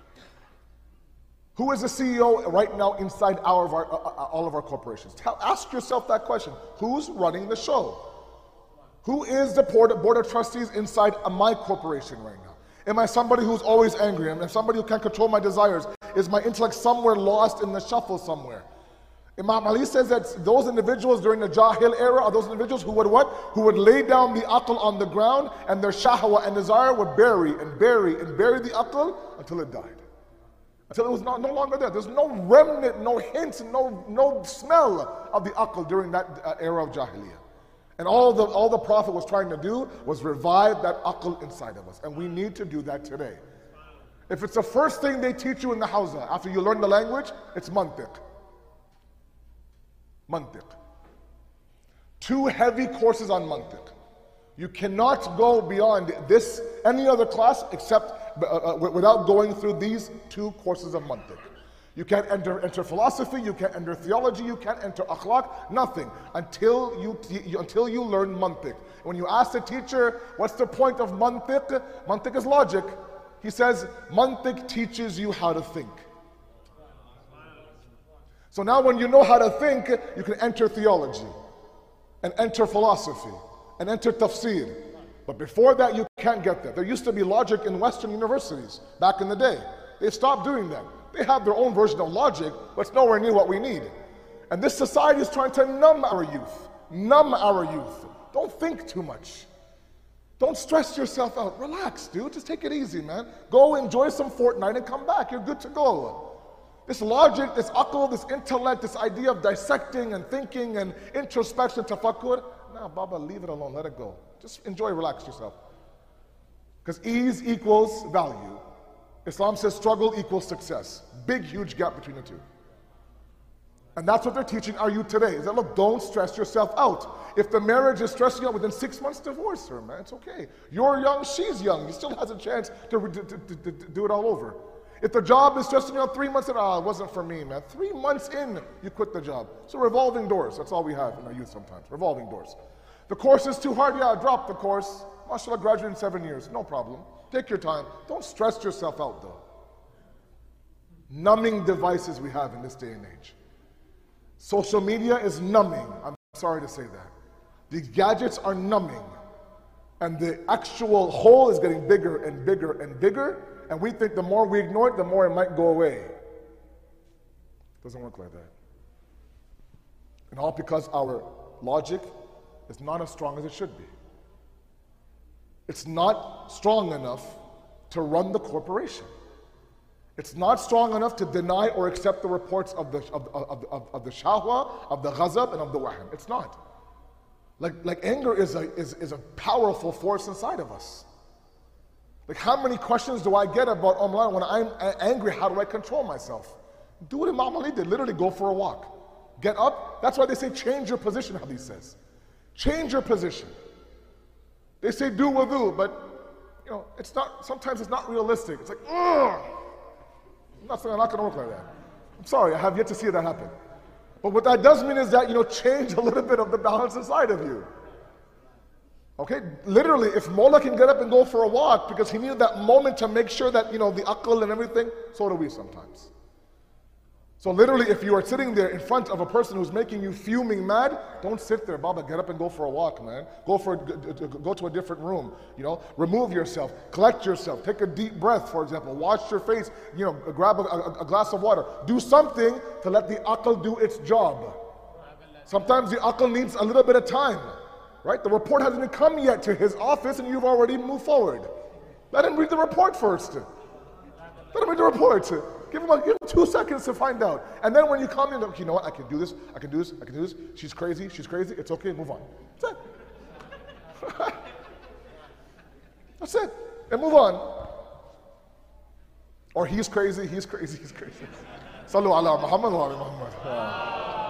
Who is the C E O right now inside our, of our, uh, all of our corporations? Tell, ask yourself that question. Who's running the show? Who is the board, board of trustees inside of my corporation right now? Am I somebody who's always angry? Am I somebody who can't control my desires? Is my intellect somewhere lost in the shuffle somewhere? Imam Ali says that those individuals during the Jahil era are those individuals who would what? Who would lay down the aql on the ground and their shahwa and desire would bury and bury and bury the aql until it died. Until it was not, no longer there. There's no remnant, no hint, no, no smell of the aql during that uh, era of Jahiliyyah. And all the, all the Prophet was trying to do was revive that aql inside of us. And we need to do that today. If it's the first thing they teach you in the hawza after you learn the language, it's mantiq. Mantiq. Two heavy courses on mantiq. You cannot go beyond this, any other class, except uh, uh, without going through these two courses of mantiq. You can't enter, enter philosophy, you can't enter theology, you can't enter akhlaq, nothing, until you, you, until you learn mantiq. When you ask the teacher, what's the point of mantiq? Mantiq is logic. He says, mantiq teaches you how to think. So now when you know how to think, you can enter theology, and enter philosophy, and enter tafsir. But before that, you can't get that. There used to be logic in Western universities back in the day. They stopped doing that. They have their own version of logic, but it's nowhere near what we need. And this society is trying to numb our youth. Numb our youth. Don't think too much. Don't stress yourself out. Relax, dude. Just take it easy, man. Go enjoy some Fortnite and come back. You're good to go. This logic, this aql, this intellect, this idea of dissecting and thinking and introspection, tafakkur, nah, Baba, leave it alone. Let it go. Just enjoy, relax yourself. Because ease equals value. Islam says struggle equals success. Big, huge gap between the two. And that's what they're teaching our youth today. Is that, look, don't stress yourself out. If the marriage is stressing you out, within six months, divorce her, man. It's okay. You're young, she's young. You still has a chance to, to, to, to, to do it all over. If the job is stressing you out three months in, ah, it wasn't for me, man. Three months in, you quit the job. So revolving doors. That's all we have in our youth sometimes. Revolving doors. The course is too hard. Yeah, drop the course. MashaAllah, graduate in seven years. No problem. Take your time. Don't stress yourself out, though. Numbing devices we have in this day and age. Social media is numbing. I'm sorry to say that. These gadgets are numbing. And the actual hole is getting bigger and bigger and bigger. And we think the more we ignore it, the more it might go away. It doesn't work like that. And all because our logic is not as strong as it should be. It's not strong enough to run the corporation. It's not strong enough to deny or accept the reports of the, of, of, of, of the shahwa, of the ghazab, and of the wahm. It's not. Like, like anger is a, is, is a powerful force inside of us. Like, how many questions do I get about, oh, man, when I'm angry, how do I control myself? Do what Imam Ali did, literally go for a walk. Get up. That's why they say change your position, Hadith says. Change your position. They say do wudu, but, you know, it's not, sometimes it's not realistic. It's like, ugh. I'm not saying I'm not going to work like that. I'm sorry, I have yet to see that happen. But what that does mean is that, you know, change a little bit of the balance inside of you. Okay, literally, if Mullah can get up and go for a walk because he needed that moment to make sure that, you know, the aql and everything, so do we sometimes. So literally, if you are sitting there in front of a person who's making you fuming mad, don't sit there, Baba, get up and go for a walk, man. Go for go to a different room, you know. Remove yourself, collect yourself, take a deep breath, for example. Wash your face, you know, grab a, a, a glass of water. Do something to let the aql do its job. Sometimes the aql needs a little bit of time. Right? The report hasn't even come yet to his office and you've already moved forward. Let him read the report first. Let him read the report. Give him, a, give him two seconds to find out. And then when you come in, you know what, I can do this, I can do this, I can do this. She's crazy, she's crazy, it's okay, move on. That's it. That's it. And move on. Or he's crazy, he's crazy, he's crazy. Sallu ala Muhammad wa ala Muhammad.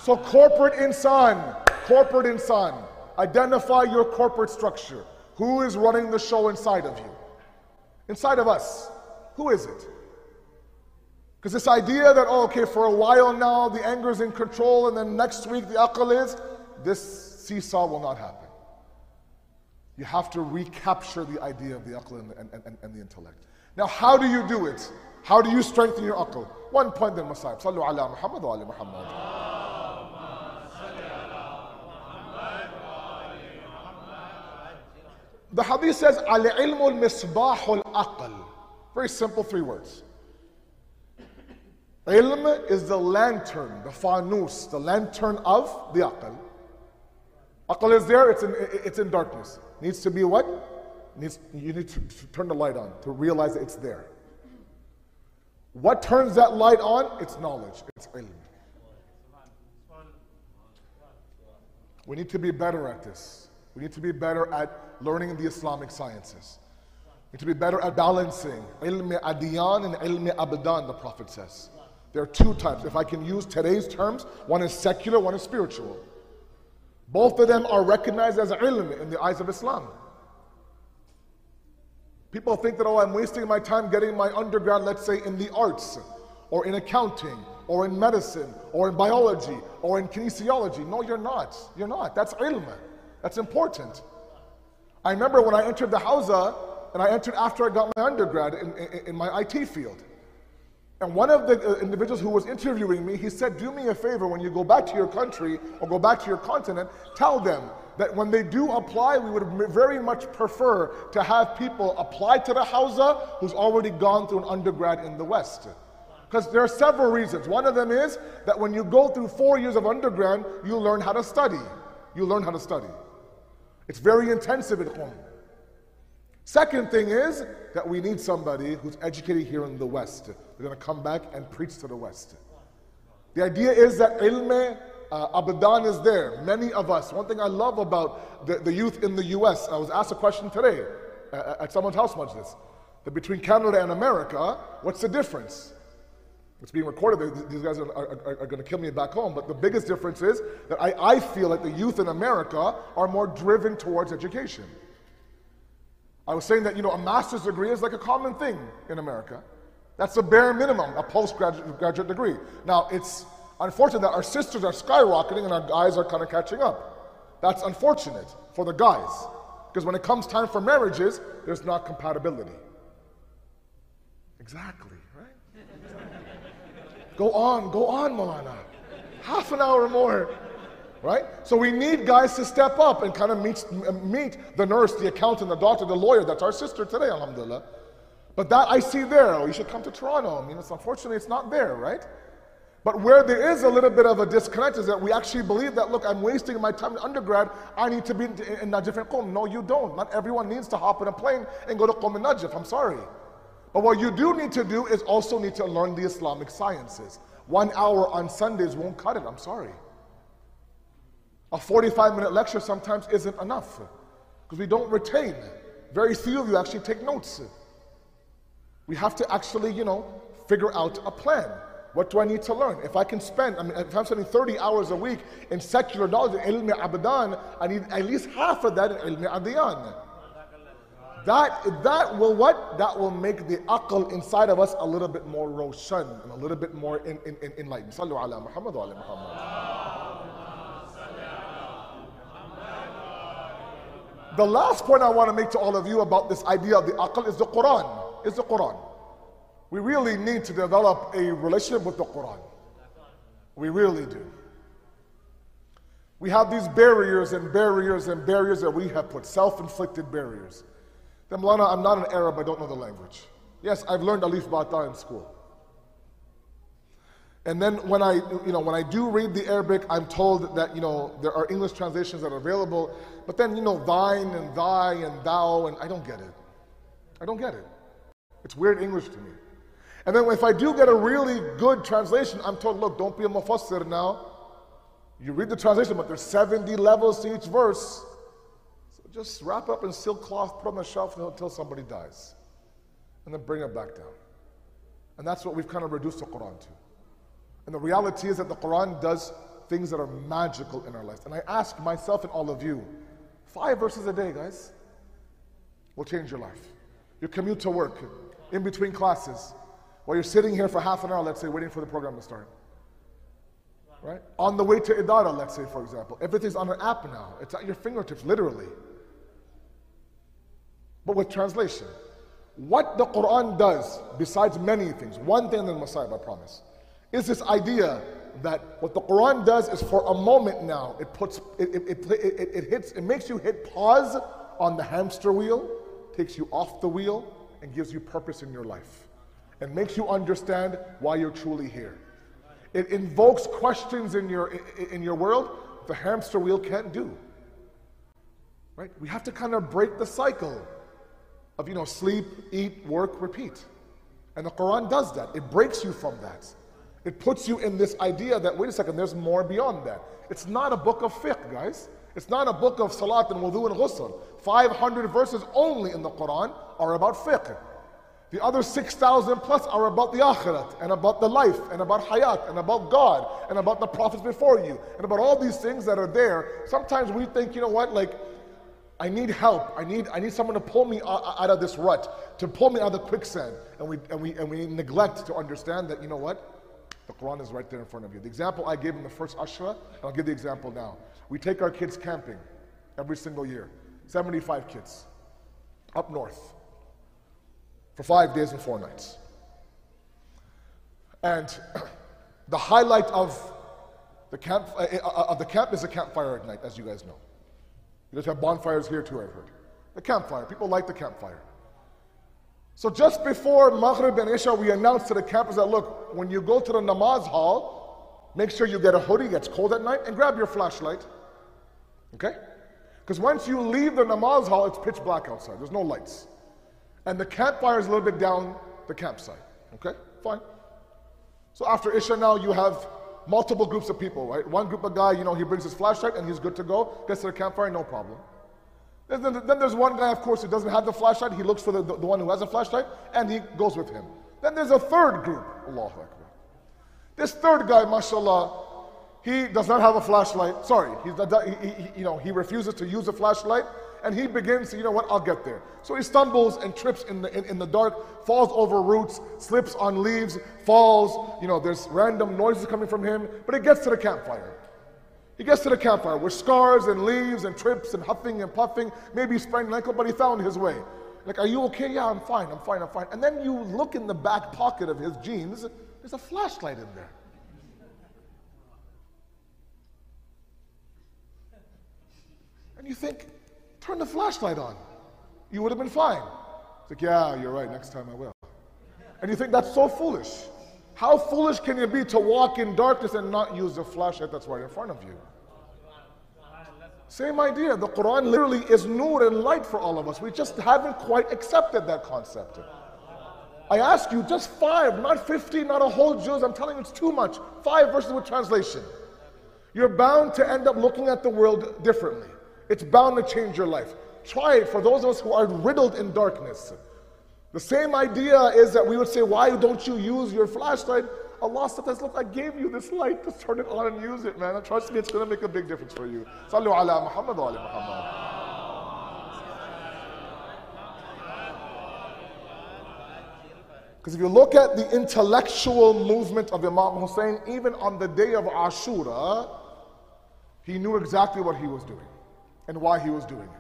So corporate insan, corporate insan, identify your corporate structure. Who is running the show inside of you? Inside of us. Who is it? Because this idea that, oh, okay, for a while now the anger is in control and then next week the aql is, this seesaw will not happen. You have to recapture the idea of the aql and, and, and, and the intellect. Now, how do you do it? How do you strengthen your aql? One point then, Masayib. Sallu ala Muhammad wa ali Muhammad. The hadith says, al-ilmu al-misbah al-aql. Very simple three words. Ilm is the lantern, the fanus, the lantern of the aql. Aql is there, it's in, it's in darkness. Needs to be what? Needs, you need to, to turn the light on to realize that it's there. What turns that light on? It's knowledge, it's ilm. We need to be better at this. We need to be better at learning the Islamic sciences. We need to be better at balancing ilm adiyan and ilm abdan, the Prophet says. There are two types. If I can use today's terms, one is secular, one is spiritual. Both of them are recognized as ilm in the eyes of Islam. People think that, oh, I'm wasting my time getting my undergrad, let's say, in the arts, or in accounting, or in medicine, or in biology, or in kinesiology. No, you're not. You're not. That's ilm. That's important. I remember when I entered the Hawza, and I entered after I got my undergrad in, in, in my I T field. And one of the individuals who was interviewing me, he said, do me a favor, when you go back to your country or go back to your continent, tell them that when they do apply, we would very much prefer to have people apply to the Hawza who's already gone through an undergrad in the West. Because there are several reasons. One of them is that when you go through four years of undergrad, you learn how to study. You learn how to study. It's very intensive at home. Second thing is that we need somebody who's educated here in the West. They're going to come back and preach to the West. The idea is that ilm uh, abdan is there. Many of us, one thing I love about the, the youth in the U S, I was asked a question today uh, at someone's house majlis, that between Canada and America, what's the difference? It's being recorded. These guys are, are, are going to kill me back home. But the biggest difference is that I, I feel like the youth in America are more driven towards education. I was saying that, you know, a master's degree is like a common thing in America. That's the bare minimum, a postgraduate degree. Now, it's unfortunate that our sisters are skyrocketing and our guys are kind of catching up. That's unfortunate for the guys. Because when it comes time for marriages, there's not compatibility. Exactly, right? Go on, go on, Malana. Half an hour more. Right? So we need guys to step up and kind of meet, meet the nurse, the accountant, the doctor, the lawyer. That's our sister today, alhamdulillah. But that I see there. Oh, you should come to Toronto. I mean, it's unfortunately, it's not there, right? But where there is a little bit of a disconnect is that we actually believe that, look, I'm wasting my time in undergrad. I need to be in a different Qom. No, you don't. Not everyone needs to hop in a plane and go to Qom and Najaf. I'm sorry. But what you do need to do is also need to learn the Islamic sciences. One hour on Sundays won't cut it. I'm sorry. A forty-five minute lecture sometimes isn't enough because we don't retain. Very few of you actually take notes. We have to actually, you know, figure out a plan. What do I need to learn? If I can spend, I mean, if I'm spending thirty hours a week in secular knowledge, in ilm abdan, I need at least half of that in ilm adiyan. That, that will what? That will make the aql inside of us a little bit more roshan and a little bit more in, in, in, enlightened. Sallu ala Muhammad wa ala Muhammad. The last point I want to make to all of you about this idea of the aql is the Quran. Is the Quran. We really need to develop a relationship with the Quran. We really do. We have these barriers and barriers and barriers that we have put, self-inflicted barriers. Then, Mawlana, I'm not an Arab, I don't know the language. Yes, I've learned Alif Ba Ta in school. And then when I, you know, when I do read the Arabic, I'm told that, you know, there are English translations that are available, but then, you know, thine and thy and thou, and I don't get it. I don't get it. It's weird English to me. And then if I do get a really good translation, I'm told, look, don't be a mufassir now. You read the translation, but there's seventy levels to each verse. So just wrap up in silk cloth, put on the shelf until somebody dies. And then bring it back down. And that's what we've kind of reduced the Quran to. And the reality is that the Quran does things that are magical in our lives. And I ask myself and all of you, five verses a day, guys, will change your life. Your commute to work, in between classes, while you're sitting here for half an hour, let's say, waiting for the program to start. Right? On the way to Idara, let's say, for example. Everything's on an app now. It's at your fingertips, literally. But with translation. What the Quran does, besides many things, one thing in the Messiah, I promise, is this idea that what the Quran does is for a moment now, it puts, it, it, it, it, it hits, it makes you hit pause on the hamster wheel, takes you off the wheel, and gives you purpose in your life. And makes you understand why you're truly here. It invokes questions in your, in, in your world the hamster wheel can't do. Right? We have to kind of break the cycle of, you know, sleep, eat, work, repeat. And the Quran does that. It breaks you from that. It puts you in this idea that, wait a second, there's more beyond that. It's not a book of fiqh, guys. It's not a book of salat and wudu and ghusl. five hundred verses only in the Quran are about fiqh. The other six thousand plus are about the akhirat, and about the life, and about hayat, and about God, and about the prophets before you, and about all these things that are there. Sometimes we think, you know what, like, I need help. I need I need someone to pull me out of this rut, to pull me out of the quicksand. And we and we and we neglect to understand that, you know what? The Quran is right there in front of you. The example I gave in the first Ashra, and I'll give the example now. We take our kids camping every single year. seventy-five kids up north for five days and four nights. And the highlight of the camp uh, of the camp is a campfire at night, as you guys know. You guys have bonfires here too, I've heard. The campfire. People like the campfire. So just before Maghrib and Isha, we announced to the campers that, look, when you go to the namaz hall, make sure you get a hoodie, it gets cold at night, and grab your flashlight. Okay? Because once you leave the namaz hall, it's pitch black outside. There's no lights. And the campfire is a little bit down the campsite. Okay? Fine. So after Isha now, you have multiple groups of people, right? One group of guy, you know, he brings his flashlight and he's good to go. Gets to the campfire, no problem. Then, then, then there's one guy, of course, who doesn't have the flashlight. He looks for the, the, the one who has a flashlight, and he goes with him. Then there's a third group. Allahu Akbar. This third guy, mashallah, he does not have a flashlight. Sorry, he's, he, he, you know, he refuses to use a flashlight, and he begins to, you know what, I'll get there. So he stumbles and trips in the, in, in the dark, falls over roots, slips on leaves, falls, you know, there's random noises coming from him, but he gets to the campfire. He gets to the campfire with scars and leaves and trips and huffing and puffing. Maybe he sprained an ankle, but he found his way. Like, are you okay? Yeah, I'm fine, I'm fine, I'm fine. And then you look in the back pocket of his jeans, there's a flashlight in there. And you think, turn the flashlight on. You would have been fine. It's like, yeah, you're right, next time I will. And you think that's so foolish. How foolish can you be to walk in darkness and not use the flashlight that's right in front of you? Same idea. The Quran literally is nur and light for all of us. We just haven't quite accepted that concept. I ask you, just five, not fifty, not a whole juz. I'm telling you, it's too much. Five verses with translation. You're bound to end up looking at the world differently. It's bound to change your life. Try it for those of us who are riddled in darkness. The same idea is that we would say, why don't you use your flashlight? Allah says, look, I gave you this light to turn it on and use it, man. And trust me, it's going to make a big difference for you. Sallu ala Muhammad wa ala Muhammad. Because if you look at the intellectual movement of Imam Hussein, even on the day of Ashura, he knew exactly what he was doing and why he was doing it.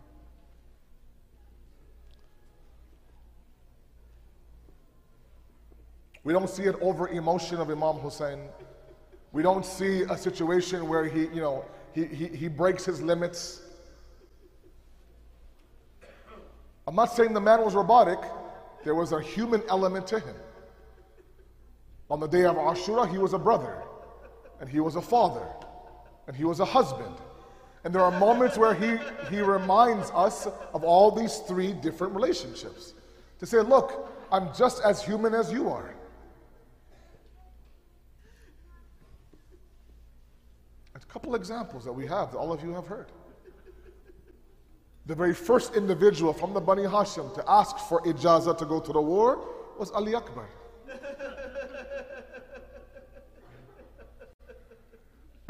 We don't see an over emotion of Imam Hussein. We don't see a situation where he, you know, he, he, he breaks his limits. I'm not saying the man was robotic. There was a human element to him. On the day of Ashura, he was a brother, and he was a father, and he was a husband. And there are moments where he, he reminds us of all these three different relationships. To say, look, I'm just as human as you are. A couple examples that we have that all of you have heard. The very first individual from the Bani Hashim to ask for ijazah to go to the war was Ali Akbar.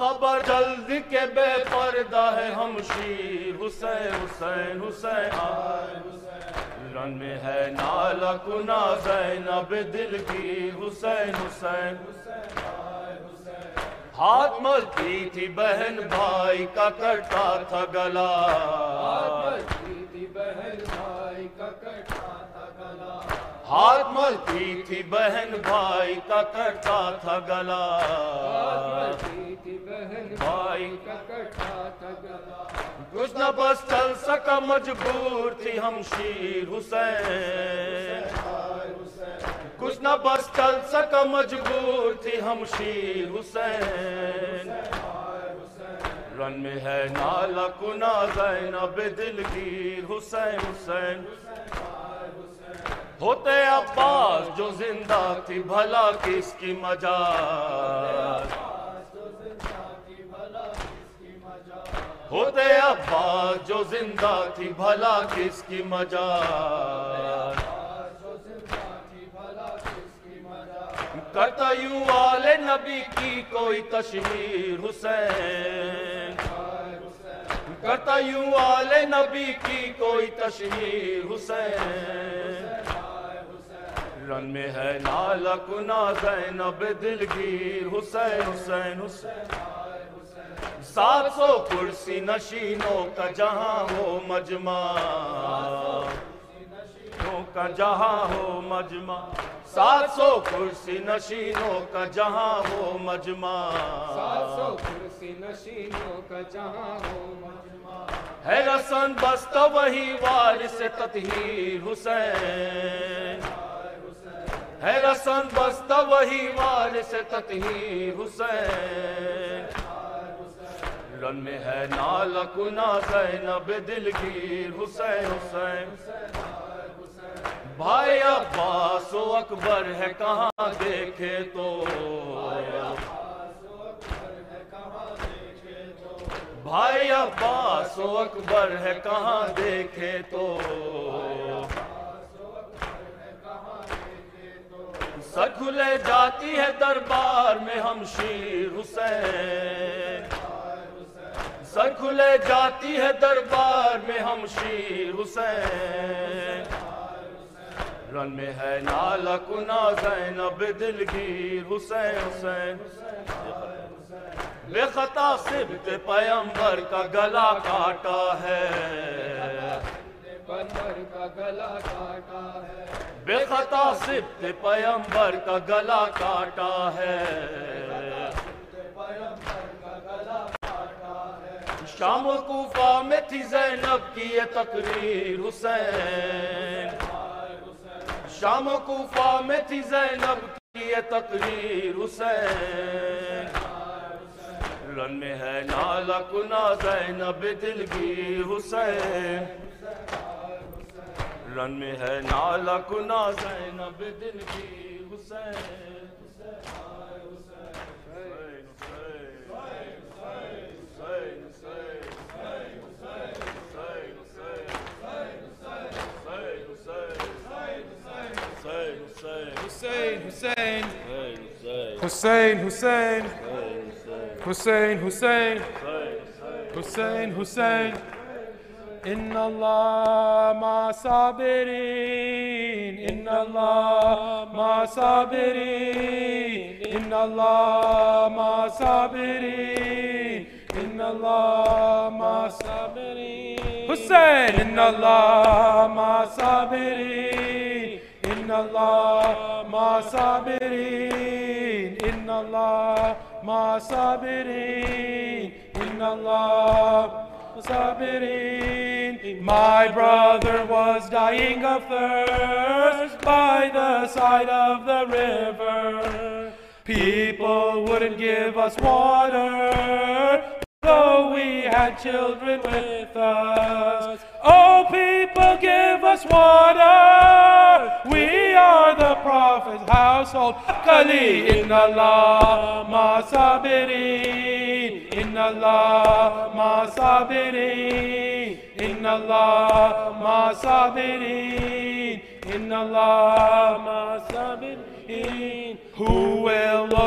خبر جلد کے بے پردہ ہے ہم شیر حسین حسین حسین رن میں ہے نالا کنا زینب دلگیر حسین حسین ہاتھ ملتی تھی بہن بھائی کا کٹا تھا گلا ہاتھ ملتی تھی بہن بھائی کا کٹا تھا گلا بھائی کا کٹا تھا گلا کچھ نہ بس چل سکا مجبور تھی ہم شیر حسین کچھ نہ بس چل سکا مجبور تھی ہم شیر حسین رن میں ہے نالا کنا زینب دلگیر حسین حسین ہوتے عباس جو زندہ تھی بھلا کس کی مجال ہوتے عباس جو زندہ تھی بھلا کس کی مجال کرتا یوں والے نبی کی کوئی تشہیر حسین کرتا یوں والے نبی کی کوئی تشہیر حسین رن میں ہے نالا کنا زینب دلگیر حسین حسین حسین سات سو کرسی نشینوں کا جہاں ہو مجمع کا جہاں ہو مجمع سات سو کرسی نشینوں کا جہاں ہو مجمع سات سو کرسی نشینوں کا جہاں ہو مجمع ہے رسن بستہ وہی وارث تطہیر حسین ہے رسن بستہ وہی وارث تطہیر حسین رن میں ہے نالا کنا زینب دلگیر حسین حسین بھائی عباس و اکبر ہے کہاں دیکھے تو بھائی عباس و اکبر ہے کہاں دیکھے تو سر کھلے جاتی ہے دربار میں ہم شیر حسین سر کھلے جاتی ہے دربار میں ہم شیر حسین رن میں ہے نالا کنا زینب دلگیر حسین حسین بے خطا سبت پیمبر کا گلا کاٹا ہے کا گلا کاٹا ہے بے خطا سبت پیمبر کا گلا کاٹا ہے شام و کوفہ میں تھی زینب کی یہ تقریر حسین شام و کوفہ میں تھی زینب کی یہ تقریر حسین رن میں ہے نالا کنا زینب دلگیر حسین رن میں ہے نالا کنا زینب دلگیر حسین Hussein, Hussein, Hussein, Hussein, Hussein, Hussein, Hussein. Inna Allah ma sabirin, Inna Allah ma sabirin, Inna Allah ma sabirin, Inna Allah ma sabirin. Hussein, Inna Allah ma sabirin. Inna Allah ma sabirin, Inna Allah ma sabirin, Inna Allah ma sabirin. My brother was dying of thirst by the side of the river. People wouldn't give us water, though we had children with us. Oh, people, give us water. We are the Prophet's household. Kali, inna Allah ma sabirin, inna Allah ma sabirin, inna Allah ma sabirin, inna Allah ma sabirin. Who will look after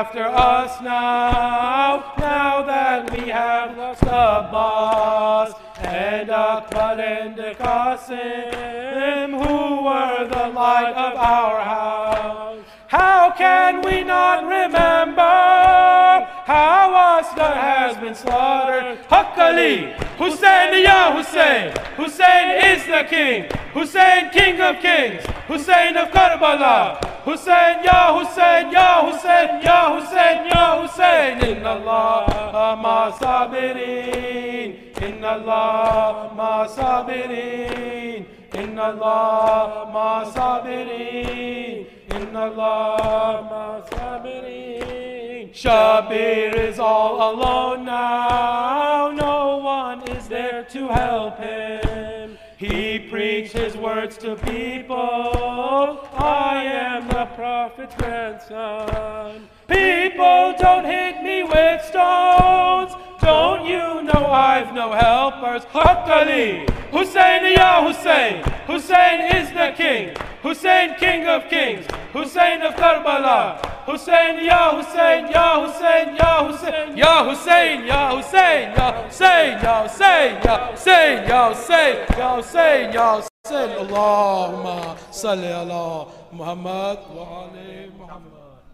after us now, now that we have lost the boss, and Akbar and Qasim, who were the light of our house. How can we not remember how Asghar has been slaughtered? Haq Ali, Hussein, Ya Hussein, Hussein is the king, Hussein, king of kings, Hussein of Karbala, Hussein, Ya Hussein, Ya Hussein, Ya Hussein, Ya Hussein. Inna Allah ma sabirin, Inna Allah ma sabirin, Inna Allah ma sabirin, Inna Allah ma sabirin. Shabir is all alone now, no one is there to help him. He preached his words to people, I am the prophet's grandson. People, don't hit me with stones, don't you know I've no helpers? Haq Ali, Hussein, Ya Hussein, Hussein is the king, Hussein, king of kings, Hussein of Karbala, Hussein, Ya Hussein, Ya Hussein, Ya Hussein, Ya Hussein, Ya Hussein, Ya Hussein, Ya Hussein, Ya Hussein, Ya Hussein, Ya Hussein, Ya Hussein. Allahumma salli ala Muhammad wa ali Muhammad.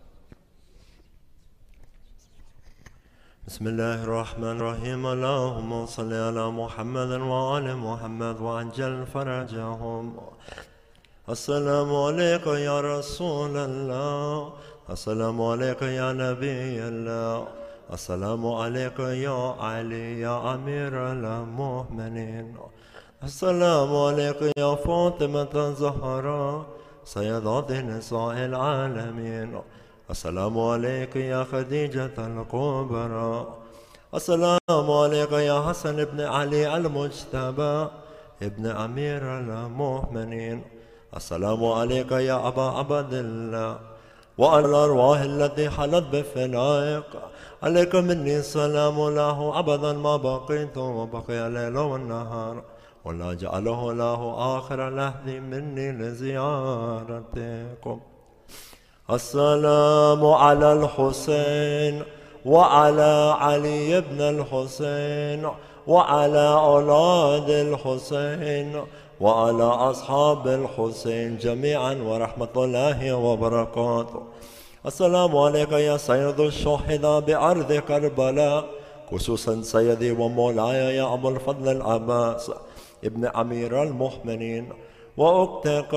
بسم الله الرحمن الرحيم اللهم صل على محمد وآل محمد وعجل فرجهم. السلام عليك يا رسول الله، السلام عليك يا نبي الله، السلام عليك يا علي يا أمير المؤمنين، السلام عليك يا فاطمة الزهراء سيدات نساء العالمين، السلام عليك يا خديجة الكبرى، السلام عليك يا حسن بن علي المجتبى ابن أمير المؤمنين، السلام عليك يا أبا عبد الله، وعلى الأرواح التي حلت بفنائك عليك مني السلام له أبدا ما بقيت وبقي الليل والنهار، ولا جعله له آخر لحظ مني لزيارتكم. السلام على الحسين وعلى علي بن الحسين وعلى أولاد الحسين وعلى أصحاب الحسين جميعا ورحمة الله وبركاته. السلام عليك يا سيد الشهداء بأرض كربلاء، خصوصا سيدي ومولاي يا أبو الفضل العباس ابن أمير المؤمنين، وأختك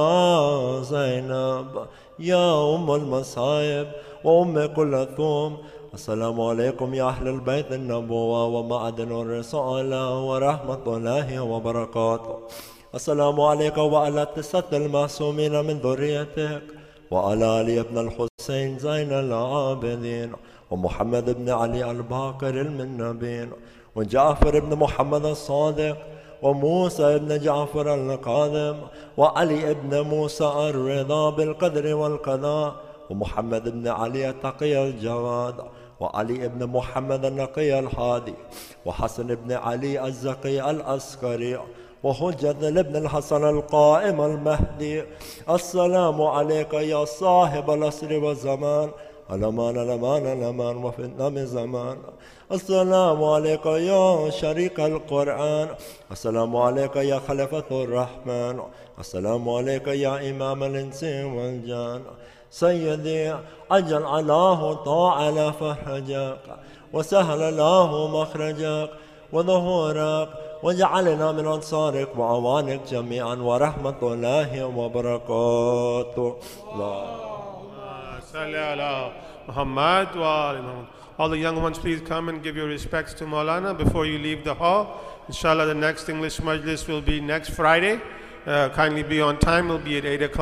زينب يا أم المصائب وأم كلثوم. السلام عليكم يا أهل البيت النبوة ومعدن الرسالة ورحمة الله وبركاته. السلام عليك وعلى التسعة المعصومين من ذريتك، وعلى علي بن الحسين زين العابدين، ومحمد بن علي الباقر المنبين، وجعفر بن محمد الصادق، وموسى بن جعفر القادم، وعلي بن موسى الرضا بالقدر والقضاء، ومحمد بن علي التقي الجواد، وعلي بن محمد النقي الهادي، وحسن بن علي الزكي العسكري، وحجة لابن الحسن القائم المهدي. السلام عليك يا صاحب العصر والزمان، الأمان الأمان الأمان وفي النم زمان. السلام عليك يا شريك القرآن، السلام عليك يا خليفة الرحمن، السلام عليك يا إمام الإنس والجان. سيدي أجل الله طاعل فرجك وسهل الله مخرجك وظهورك، وجعلنا من أنصارك وأعوانك جميعا ورحمة الله وبركاته. اللهم صل على محمد وآل محمد. All the young ones, please come and give your respects to Maulana before you leave the hall. Inshallah, the next English Majlis will be next Friday. Uh, kindly be on time. It will be at eight o'clock.